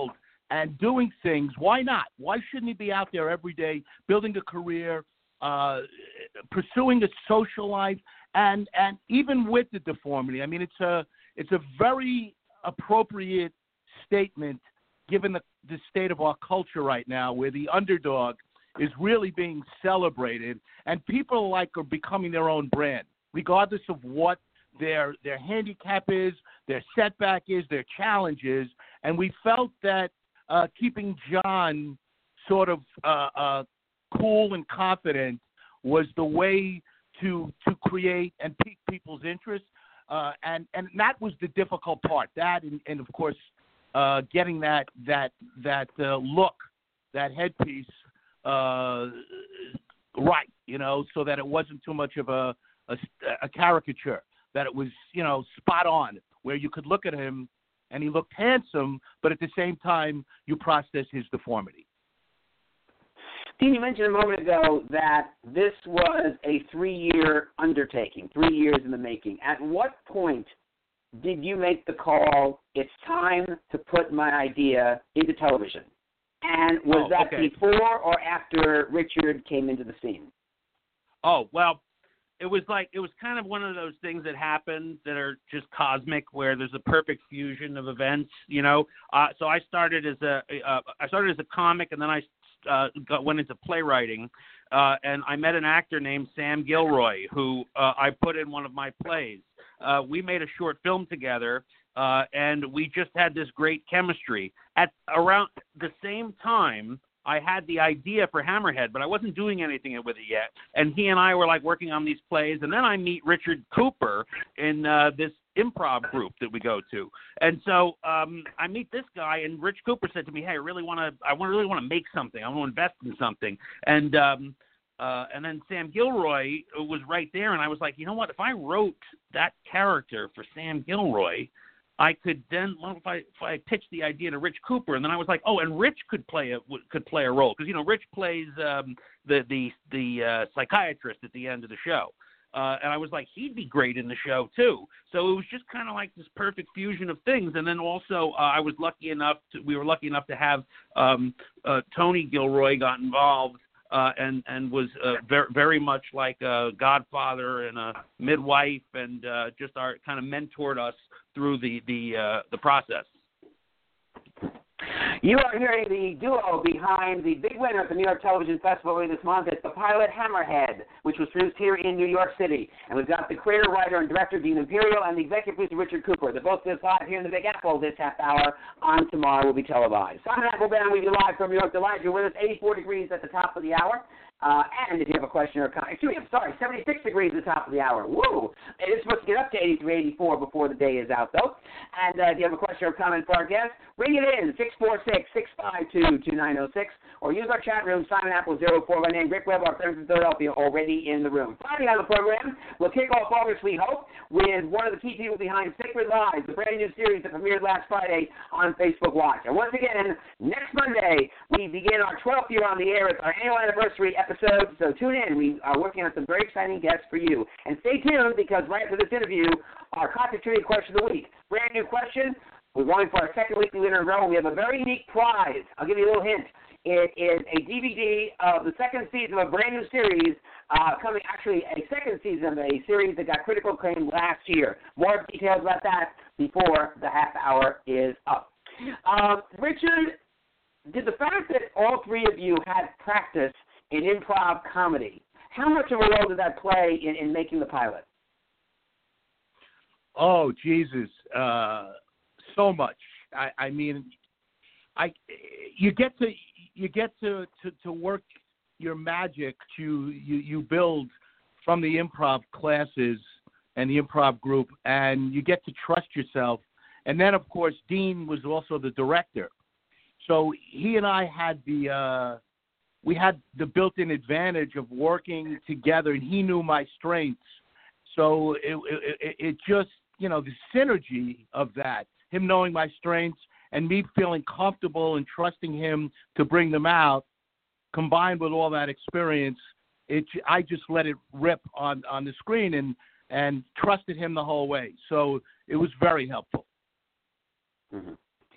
S5: and doing things. Why not? Why shouldn't he be out there every day building a career, uh, pursuing a social life, and and even with the deformity? I mean, it's a it's a very appropriate statement given the, the state of our culture right now, where the underdog is really being celebrated, and people like are becoming their own brand, regardless of what their their handicap is, their setback is, their challenge is. And we felt that uh, keeping John sort of uh, uh, cool and confident was the way to to create and pique people's interest. Uh, and and that was the difficult part. That and, and of course uh, getting that that that uh, look, that headpiece uh, right, you know, so that it wasn't too much of a, a a caricature. That it was, you know, spot on, where you could look at him and he looked handsome, but at the same time you process his deformity.
S2: Dean, you mentioned a moment ago that this was a three-year undertaking, three years in the making. At what point did you make the call, it's time to put my idea into television? And was
S4: oh,
S2: that
S4: okay.
S2: before or after Richard came into the scene?
S4: Oh, well, it was like, it was kind of one of those things that happen that are just cosmic, where there's a perfect fusion of events, you know? Uh, so I started as a, uh, I started as a comic, and then I uh, got, went into playwriting, uh, and I met an actor named Sam Gilroy, who uh, I put in one of my plays. Uh, we made a short film together, uh, and we just had this great chemistry. At around the same time, I had the idea for Hammerhead, but I wasn't doing anything with it yet. And he and I were like working on these plays. And then I meet Richard Cooper in uh, this improv group that we go to. And so um, I meet this guy, and Rich Cooper said to me, "Hey, I really want to, I really want to make something. I want to invest in something." And um, uh, and then Sam Gilroy was right there, and I was like, you know what? If I wrote that character for Sam Gilroy, I could then, well, if I if I pitched the idea to Rich Cooper, and then I was like, oh, and Rich could play a could play a role, because you know Rich plays um, the the the uh, psychiatrist at the end of the show, uh, and I was like, he'd be great in the show too. So it was just kind of like this perfect fusion of things. And then also uh, I was lucky enough to, we were lucky enough to have um, uh, Tony Gilroy got involved. Uh, and and was uh, very very much like a godfather and a midwife, and uh, just our kind of mentored us through the the uh, the process.
S2: You are hearing the duo behind the big winner at the New York Television Festival earlier this month. It's the pilot Hammerhead, which was produced here in New York City. And we've got the creator, writer, and director, Dean Imperial, and the executive producer, Richard Cooper. They're both this live here in the Big Apple this half hour. On tomorrow will be televised. Simon Applebaum, we'll be live from New York. Delighted you're with us. eighty-four degrees at the top of the hour. Uh, and if you have a question or a comment, excuse me, I'm sorry, seventy-six degrees at the top of the hour. Woo! It is supposed to get up to eighty-three, eighty-four before the day is out, though. And uh, if you have a question or comment for our guest, ring it in, six four six, six five two, two nine zero six, or use our chat room, Simon Apple zero four, my name, Rick Webb, our friends in Philadelphia, already in the room. Friday on the program, we'll kick off August, we hope, with one of the key people behind Sacred Lives, the brand new series that premiered last Friday on Facebook Watch. And once again, next Monday, we begin our twelfth year on the air. It's our annual anniversary episode, so tune in. We are working on some very exciting guests for you. And stay tuned, because right after this interview, our Classic Trivia Question of the Week. Brand new question. We're going for our second weekly winner in a row. We have a very unique prize. I'll give you a little hint. It is a D V D of the second season of a brand new series, uh, coming actually a second season of a series that got critical acclaim last year. More details about that before the half hour is up. Um, Richard, did the fact that all three of you had practice in improv comedy, how much of a role did that play in, in making the pilot?
S5: Oh, Jesus, uh, so much. I, I mean, I you get to you get to, to, to work your magic to you, you build from the improv classes and the improv group, and you get to trust yourself. And then, of course, Dean was also the director, so he and I had the uh, we had the built-in advantage of working together, and he knew my strengths. So it, it, it just, you know, the synergy of that, him knowing my strengths and me feeling comfortable and trusting him to bring them out, combined with all that experience, it I just let it rip on, on the screen and, and trusted him the whole way. So it was very helpful.
S2: Mm-hmm.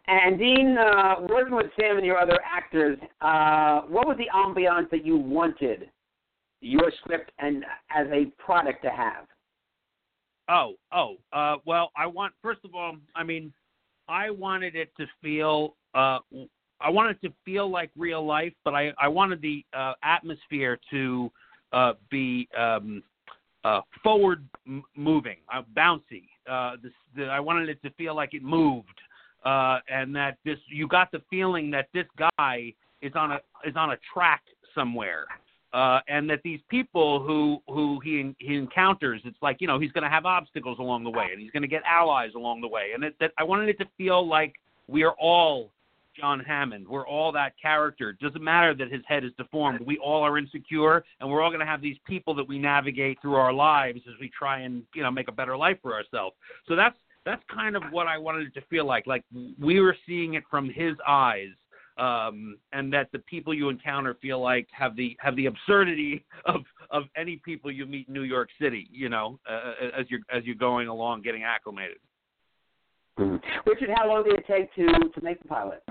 S2: And Dean, uh, working with Sam and your other actors, uh, what was the ambiance that you wanted your script and as a product to have?
S4: Oh, oh, uh, well, I want, first of all, I mean, I wanted it to feel, uh, I wanted it to feel like real life, but I, I wanted the uh, atmosphere to uh, be um, uh, forward m- moving, uh, bouncy. Uh, this, the, I wanted it to feel like it moved. Uh, and that this, you got the feeling that this guy is on a is on a track somewhere, uh, and that these people who who he he encounters, it's like, you know, he's going to have obstacles along the way, and he's going to get allies along the way, and it, that I wanted it to feel like we are all John Hammond, we're all that character. It doesn't matter that his head is deformed. We all are insecure, and we're all going to have these people that we navigate through our lives as we try and, you know, make a better life for ourselves. So that's. That's kind of what I wanted it to feel like. Like we were seeing it from his eyes, um, and that the people you encounter feel like have the have the absurdity of, of any people you meet in New York City. You know, uh, as you're as you're going along, getting acclimated.
S2: Mm-hmm. Richard, how long did it take to, to make the pilot?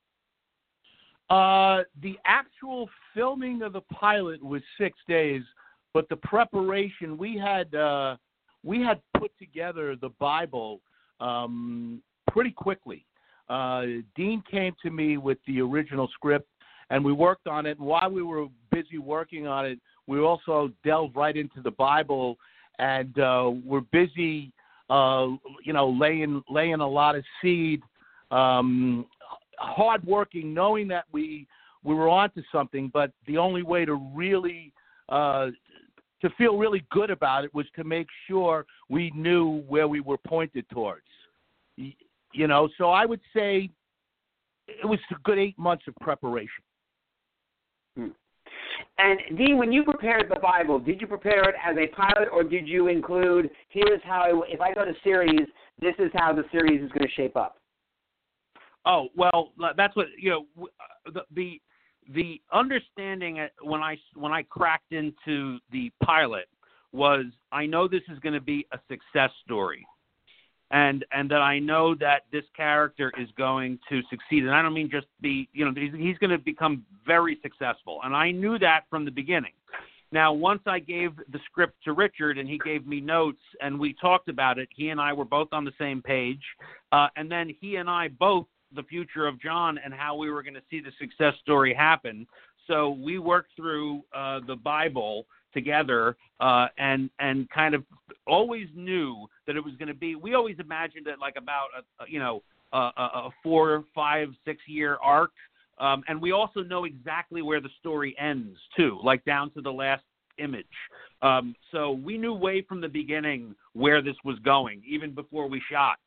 S5: Uh, the actual filming of the pilot was six days, but the preparation we had uh, we had put together the Bible um, pretty quickly. Uh, Dean came to me with the original script, and we worked on it. And while we were busy working on it, we also delved right into the Bible, and uh, we're busy, uh, you know, laying laying a lot of seed, um, hardworking, knowing that we we were onto something. But the only way to really uh, to feel really good about it was to make sure we knew where we were pointed towards. You know, so I would say it was a good eight months of preparation.
S2: Hmm. And Dean, when you prepared the Bible, did you prepare it as a pilot, or did you include, here's how, if I go to series, this is how the series is going to shape up?
S4: Oh, well, that's what, you know, the, the the understanding when I when I cracked into the pilot was, I know this is going to be a success story, and and that I know that this character is going to succeed, and I don't mean just be, you know, he's, he's going to become very successful, and I knew that from the beginning. Now, once I gave the script to Richard and he gave me notes and we talked about it, he and I were both on the same page, uh, and then he and I both the future of John and how we were going to see the success story happen. So we worked through uh, the Bible together uh, and and kind of always knew that it was going to be. We always imagined it like about a, a you know a, a four, five, six year arc, um, and we also know exactly where the story ends too, like down to the last image. Um, so we knew way from the beginning where this was going, even before we shot.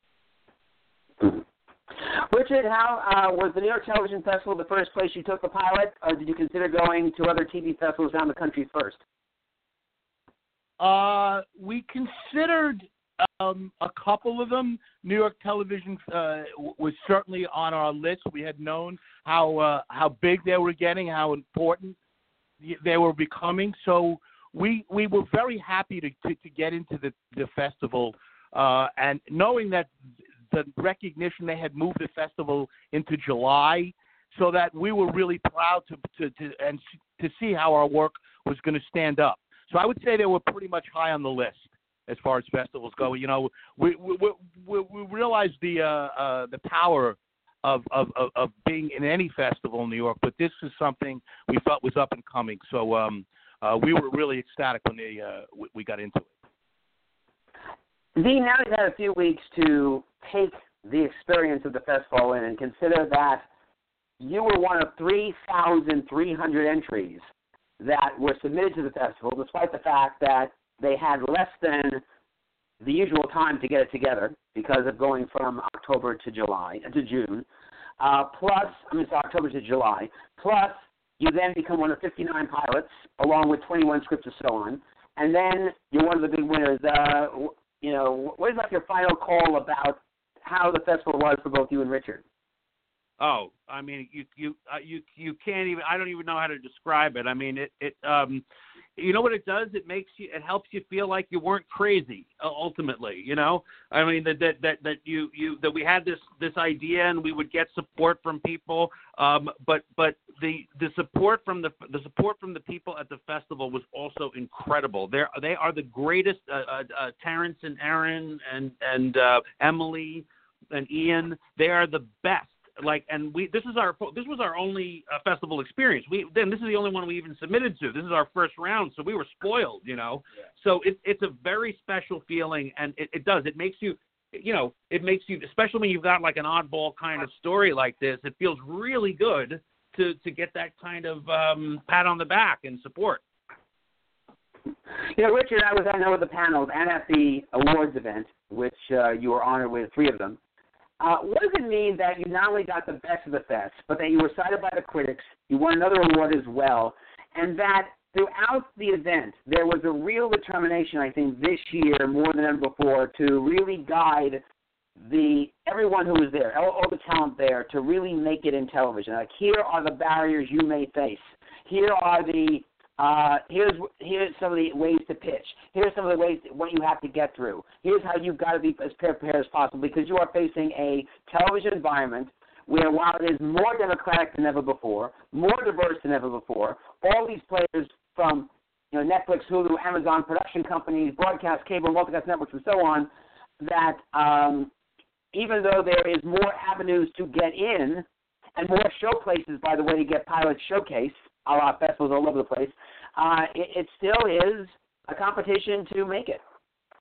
S2: Richard, how uh, was the New York Television Festival the first place you took the pilot, or did you consider going to other T V festivals around the country first?
S5: Uh, we considered um, a couple of them. New York Television uh, was certainly on our list. We had known how uh, how big they were getting, how important they were becoming. So we we were very happy to to, to get into the the festival, uh, and knowing that the recognition they had moved the festival into July, so that we were really proud to to, to and to see how our work was going to stand up. So I would say they were pretty much high on the list as far as festivals go. You know, we we we, we realized the uh, uh, the power of, of of of being in any festival in New York, but this is something we felt was up and coming. So um, uh, we were really ecstatic when they uh, we, we got into it.
S2: Dean, now you've had a few weeks to take the experience of the festival in and consider that you were one of three thousand three hundred entries that were submitted to the festival, despite the fact that they had less than the usual time to get it together because of going from October to July, to June, uh, plus, I mean, sorry, October to July, plus you then become one of fifty-nine pilots, along with twenty-one scripts and so on, and then you're one of the big winners. Uh, You know, what is like your final call about how the festival was for both you and Richard?
S4: Oh, I mean, you you uh, you you can't even. I don't even know how to describe it. I mean, it it um, you know what it does? It makes you. It helps you feel like you weren't crazy. Uh, ultimately, you know. I mean that that that that you you that we had this this idea and we would get support from people. Um, but but the the support from the the support from the people at the festival was also incredible. They they are the greatest. Uh, uh, uh, Terrence and Aaron and and uh, Emily and Ian. They are the best. Like, and we, this is our, this was our only uh, festival experience. We, then this is the only one we even submitted to. This is our first round, so we were spoiled, you know. Yeah. So it, it's a very special feeling, and it, it does. It makes you, you know, it makes you, especially when you've got like an oddball kind of story like this. It feels really good to to get that kind of um, pat on the back and support.
S2: You know, Richard, I was on one of the panels and at the awards event, which uh, you were honored with three of them. Uh, what does it mean that you not only got the best of the fest, but that you were cited by the critics, you won another award as well, and that throughout the event there was a real determination, I think, this year more than ever before to really guide the everyone who was there, all, all the talent there, to really make it in television. Like, here are the barriers you may face. Here are the Uh, here's here's some of the ways to pitch. Here's some of the ways, what you have to get through. Here's how you've got to be as prepared as possible, because you are facing a television environment where, while it is more democratic than ever before, more diverse than ever before, all these players from, you know, Netflix, Hulu, Amazon, production companies, broadcast, cable, multicast networks, and so on, that um, even though there is more avenues to get in and more show places, by the way, to get pilots showcased, a lot of festivals all over the place, uh, it, it still is a competition to make it.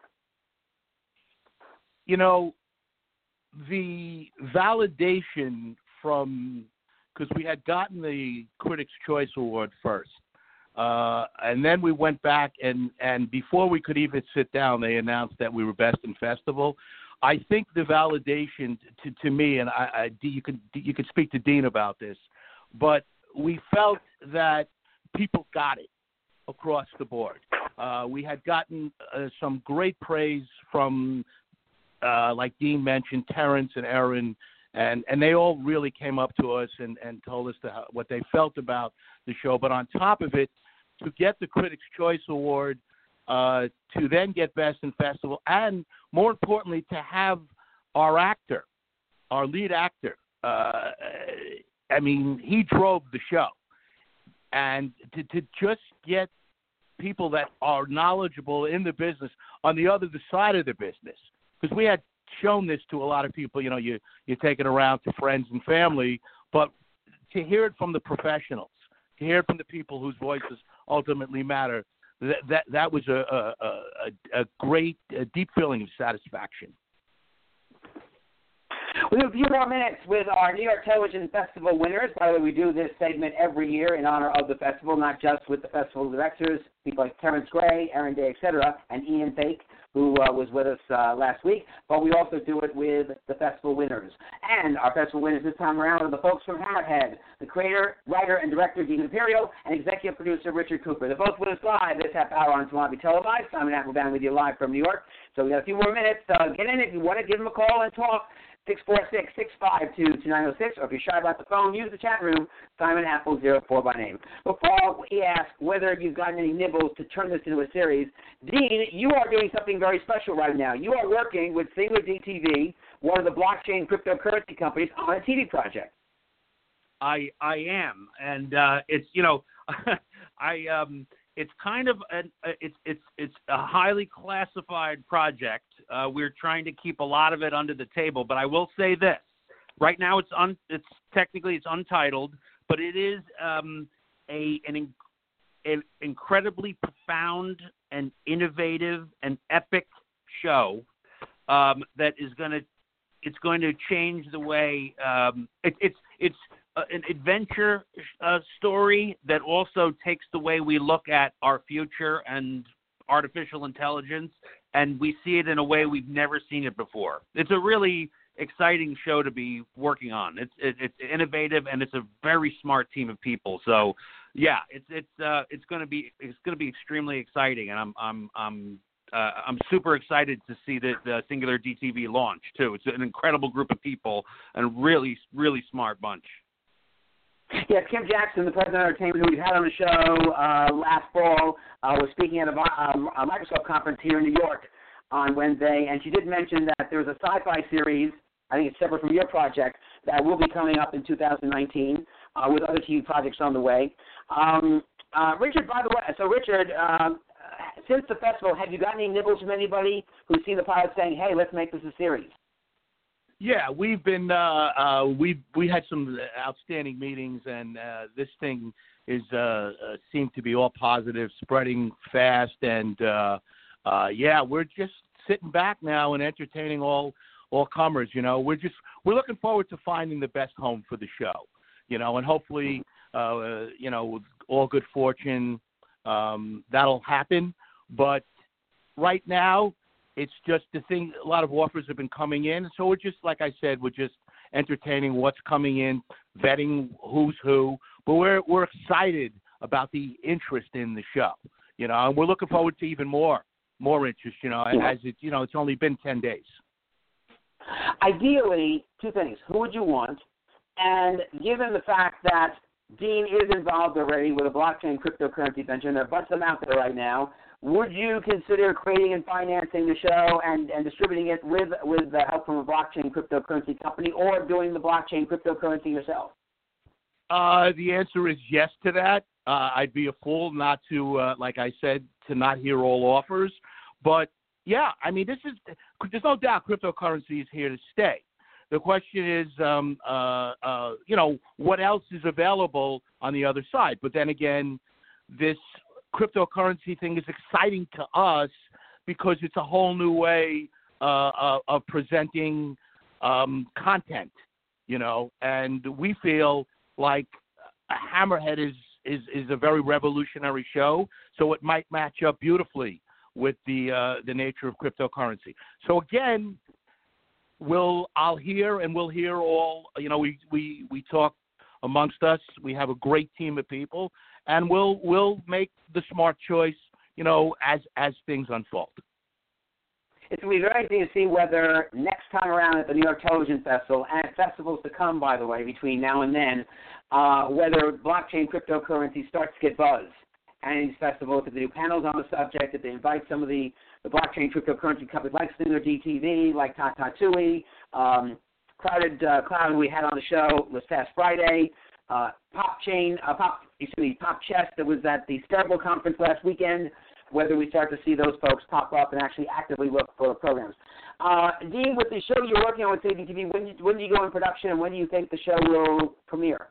S5: You know, the validation from, because we had gotten the Critics' Choice Award first, uh, and then we went back, and, and before we could even sit down, they announced that we were Best in Festival. I think the validation to, to me, and I, I, you could you could speak to Dean about this, but we felt that people got it across the board. Uh, we had gotten uh, some great praise from, uh, like Dean mentioned, Terrence and Aaron, and, and they all really came up to us and, and told us to, what they felt about the show. But on top of it, to get the Critics' Choice Award, uh, to then get Best in Festival, and more importantly, to have our actor, our lead actor, uh, I mean, he drove the show. And to, to just get people that are knowledgeable in the business on the other side of the business, because we had shown this to a lot of people, you know, you, you take it around to friends and family, but to hear it from the professionals, to hear it from the people whose voices ultimately matter, that that, that was a, a, a, a great, a deep feeling of satisfaction.
S2: We have a few more minutes with our New York Television Festival winners. By the way, we do this segment every year in honor of the festival, not just with the festival directors, people like Terrence Gray, Aaron Day, et cetera, and Ian Fake, who uh, was with us uh, last week, but we also do it with the festival winners. And our festival winners this time around are the folks from Hammerhead, the creator, writer, and director, Dean Imperio, and executive producer, Richard Cooper. They're both with us live this half hour on Salami Televised. Simon Applebaum with you live from New York. So we got a few more minutes. Uh, get in if you want to. Give them a call and talk. six four six, six five two, two nine zero six, or if you're shy about the phone, use the chat room, Simon Apple zero four by name. Before we ask whether you've gotten any nibbles to turn this into a series, Dean, you are doing something very special right now. You are working with Singular D T V, one of the blockchain cryptocurrency companies, on a T V project.
S4: I I am, and uh, it's, you know, I um, it's kind of an uh, it's it's it's a highly classified project. Uh, we're trying to keep a lot of it under the table, but I will say this: right now, it's un it's technically it's untitled, but it is um, a an, in, an incredibly profound and innovative and epic show um, that is going to it's going to change the way um, it, it's it's. an adventure uh, story that also takes the way we look at our future and artificial intelligence, and we see it in a way we've never seen it before. It's a really exciting show to be working on. It's it, it's innovative, and it's a very smart team of people. So, yeah, it's it's uh, it's going to be it's going to be extremely exciting, and I'm I'm I'm uh, I'm super excited to see the, the Singular D T V launch too. It's an incredible group of people and really, really smart bunch.
S2: Yes, Kim Jackson, the president of entertainment, who we've had on the show uh, last fall, uh, was speaking at a, um, a Microsoft conference here in New York on Wednesday, and she did mention that there's a sci-fi series, I think it's separate from your project, that will be coming up in two thousand nineteen uh, with other T V projects on the way. Um, uh, Richard, by the way, so Richard, uh, since the festival, have you got any nibbles from anybody who's seen the pilot saying, hey, let's make this a series?
S5: Yeah, we've been uh, uh, we we had some outstanding meetings, and uh, this thing is uh, uh, seemed to be all positive, spreading fast, and uh, uh, yeah, we're just sitting back now and entertaining all all comers. You know, we're just we're looking forward to finding the best home for the show. You know, and hopefully, uh, you know, with all good fortune, um, that'll happen. But right now, it's just the thing. A lot of offers have been coming in, so we're just, like I said, we're just entertaining what's coming in, vetting who's who. But we're we're excited about the interest in the show, you know, and we're looking forward to even more more interest, you know,
S2: yeah.
S5: as it you know it's only been ten days.
S2: Ideally, two things: who would you want, and given the fact that Dean is involved already with a blockchain cryptocurrency venture, and there are a bunch of them out there right now, would you consider creating and financing the show and, and distributing it with with the help from a blockchain cryptocurrency company, or doing the blockchain cryptocurrency yourself?
S5: Uh, the answer is yes to that. Uh, I'd be a fool not to, uh, like I said, to not hear all offers. But, yeah, I mean, this is – there's no doubt cryptocurrency is here to stay. The question is, um, uh, uh, you know, what else is available on the other side? But then again, this cryptocurrency thing is exciting to us because it's a whole new way uh, of, of presenting um, content, you know, and we feel like Hammerhead is, is, is a very revolutionary show, so it might match up beautifully with the uh, the nature of cryptocurrency. So again, we'll I'll hear and we'll hear all. You know, we, we, we talk amongst us. We have a great team of people, and we'll we'll make the smart choice. You know, as as things unfold.
S2: It's going to be very interesting to see whether next time around at the New York Television Festival, and festivals to come, by the way, between now and then, uh, whether blockchain cryptocurrency starts to get buzz. And these festivals, if they do panels on the subject, if they invite some of the, the blockchain cryptocurrency companies like Singular D T V, like Tatatui, um, Crowded uh, Cloud we had on the show this past Friday, uh, Pop Chain, uh, Pop, excuse me, Pop Chess that was at the Sterble conference last weekend, whether we start to see those folks pop up and actually actively look for programs. Uh, Dean, with the show you're working on with C D T V, when, when do you go in production, and when do you think the show will premiere?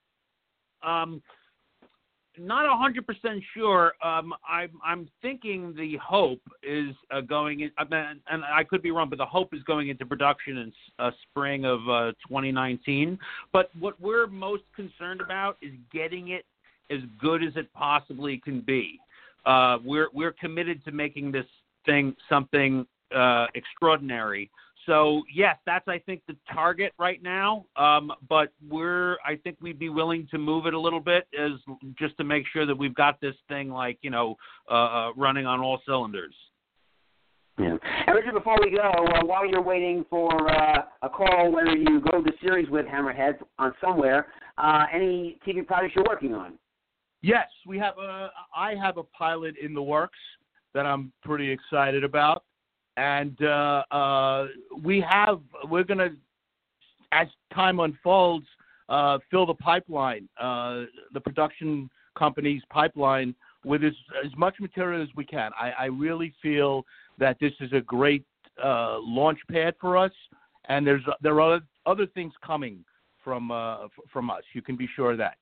S4: Um, not one hundred percent sure. Um, I'm, I'm thinking the hope is uh, going in, and I could be wrong, but the hope is going into production in uh, spring of uh, twenty nineteen. But what we're most concerned about is getting it as good as it possibly can be. Uh, we're we're committed to making this thing something uh, extraordinary. So yes, that's I think the target right now. Um, but we're I think we'd be willing to move it a little bit as just to make sure that we've got this thing like you know uh, uh, running on all cylinders.
S2: Yeah. And Richard, before we go, uh, while you're waiting for uh, a call, whether you go to series with Hammerhead on somewhere, uh, any T V projects you're working on?
S5: Yes, we have a. I have a pilot in the works that I'm pretty excited about, and uh, uh, we have. We're gonna, as time unfolds, uh, fill the pipeline, uh, the production company's pipeline, with as as much material as we can. I, I really feel that this is a great uh, launch pad for us, and there's there are other things coming from uh, from us. You can be sure of that.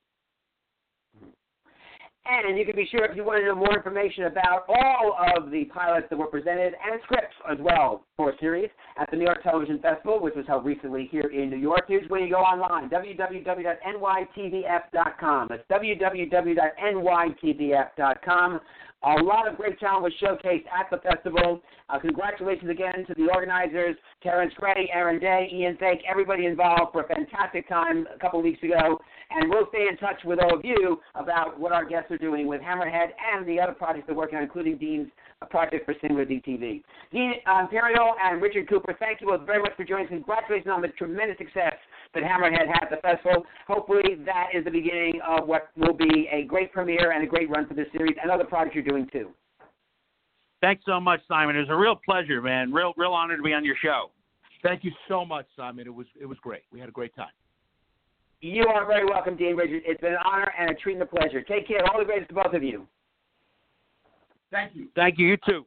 S2: And you can be sure if you want to know more information about all of the pilots that were presented and scripts as well for a series at the New York Television Festival, which was held recently here in New York. Here's where you go online, w w w dot n y t v f dot com. That's w w w dot n y t v f dot com. A lot of great talent was showcased at the festival. Uh, congratulations again to the organizers, Terrence Gray, Aaron Day, Ian Fake, everybody involved for a fantastic time a couple weeks ago. And we'll stay in touch with all of you about what our guests are doing with Hammerhead and the other projects they're working on, including Dean's project for Singular D T V. Dean uh, Imperial and Richard Cooper, thank you both very much for joining us. Congratulations on the tremendous success that Hammerhead had at the festival. Hopefully that is the beginning of what will be a great premiere and a great run for this series and other projects you're doing too.
S4: Thanks so much, Simon. It was a real pleasure, man. Real, real honor to be on your show.
S5: Thank you so much, Simon. It was it was great. We had a great time.
S2: You are very welcome, Dean Richards. It's been an honor and a treat and a pleasure. Take care. All the greatest to both of you.
S5: Thank you.
S4: Thank you. You too.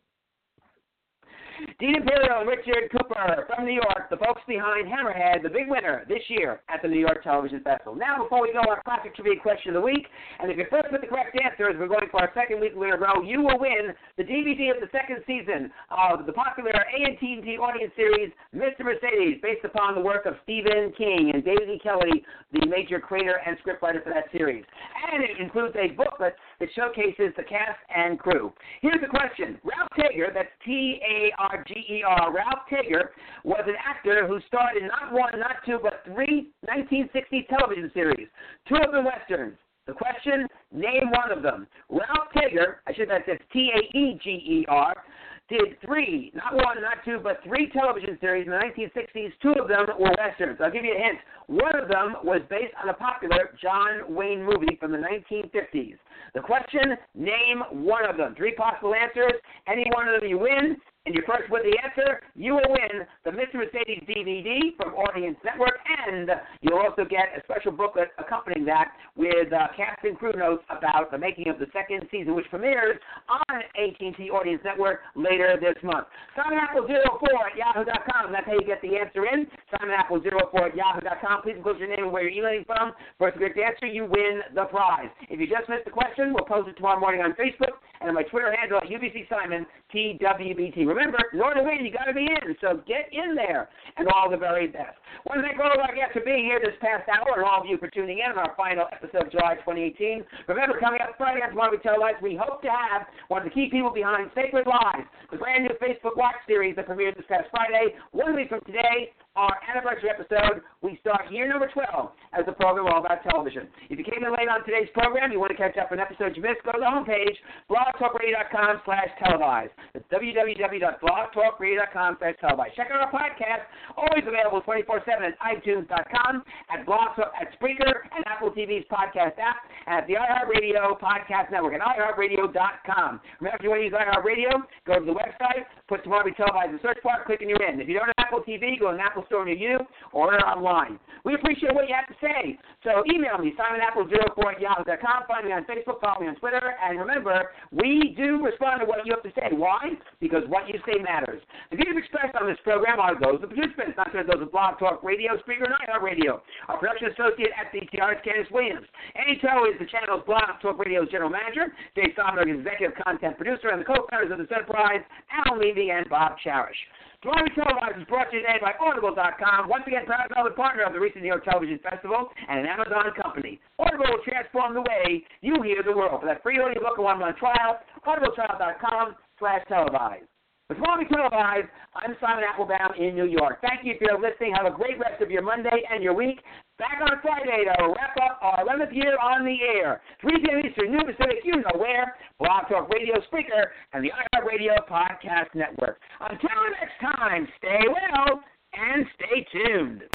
S2: Dean Imperial and Richard Cooper from New York, the folks behind Hammerhead, the big winner this year at the New York Television Festival. Now, before we go, our classic trivia question of the week, and if you're first with the correct answer, as we're going for our second week in a row, you will win the D V D of the second season of the popular A and T and T audience series, Mister Mercedes, based upon the work of Stephen King and David E. Kelley, the major creator and scriptwriter for that series. And it includes a booklet that showcases the cast and crew. Here's the question. Ralph Tager, that's T A R G E R, Ralph Tager, was an actor who starred in not one, not two, but three nineteen sixties television series, two of them westerns. The question, name one of them. Ralph Tager, I should have said T A E G E R, did three, not one, not two, but three television series in the nineteen sixties. Two of them were westerns. I'll give you a hint. One of them was based on a popular John Wayne movie from the nineteen fifties. The question, name one of them. Three possible answers. Any one of them you win. And you're first with the answer, you will win the Mister Mercedes D V D from Audience Network, and you'll also get a special booklet accompanying that with uh, cast and crew notes about the making of the second season, which premieres on A T and T Audience Network later this month. Simon Apple zero four at yahoo dot com. That's how you get the answer in. Simon Apple zero four at yahoo dot com. Please include your name and where you're emailing from. First correct answer, you win the prize. If you just missed the question, we'll post it tomorrow morning on Facebook and on my Twitter handle at U B C Simon T W B T. Remember, in order to win, you got to be in, so get in there, and all the very best. I want to thank all of our guests for being here this past hour, and all of you for tuning in on our final episode of July twenty eighteen. Remember, coming up Friday on Tomorrow We Tell Lies, we hope to have one of the key people behind Sacred Lies, the brand new Facebook Watch series that premiered this past Friday. One week from today, our anniversary episode, we start year number twelve as a program all about television. If you came in late on today's program, you want to catch up on episodes you missed, go to the homepage, blog talk radio dot com slash televised. That's w w w dot blog talk radio dot com slash televised. Check out our podcast, always available twenty-four seven at i tunes dot com, at Blog Talk, at Spreaker, and Apple T V's podcast app, and at the iHeartRadio Podcast Network, at i heart radio dot com. Remember, if you want to use iHeartRadio, go to the website, put Tomorrow We Televised in the search bar, click and you're in. If you don't have Apple T V, go to an Apple store near you or order online. We appreciate what you have to say. So email me, simon apple zero four at yahoo dot com. Find me on Facebook, follow me on Twitter. And remember, we do respond to what you have to say. Why? Because what you say matters. The views expressed on this program are those of participants, not those of Blog Talk Radio, Spreaker, and iHeartRadio. Our production associate at B T R is Candace Williams. Annie Toe is the channel's Blog Talk Radio's general manager. Jay Sommer is executive content producer, and the co-founders of this enterprise, Al Levy and Bob Cherish. Tomorrow We Televised is brought to you today by Audible dot com, once again proud another partner of the recent New York Television Festival, and an Amazon company. Audible will transform the way you hear the world. For that free audiobook and one-month trial, audible trial dot com slash televised. For Tomorrow We Televised, I'm Simon Applebaum in New York. Thank you for listening. Have a great rest of your Monday and your week. Back on Friday to wrap up our eleventh year on the air. three p.m. Eastern, noon Pacific, you know where. Blog Talk Radio, Spreaker, and the iHeartRadio Podcast Network. Until next time, stay well and stay tuned.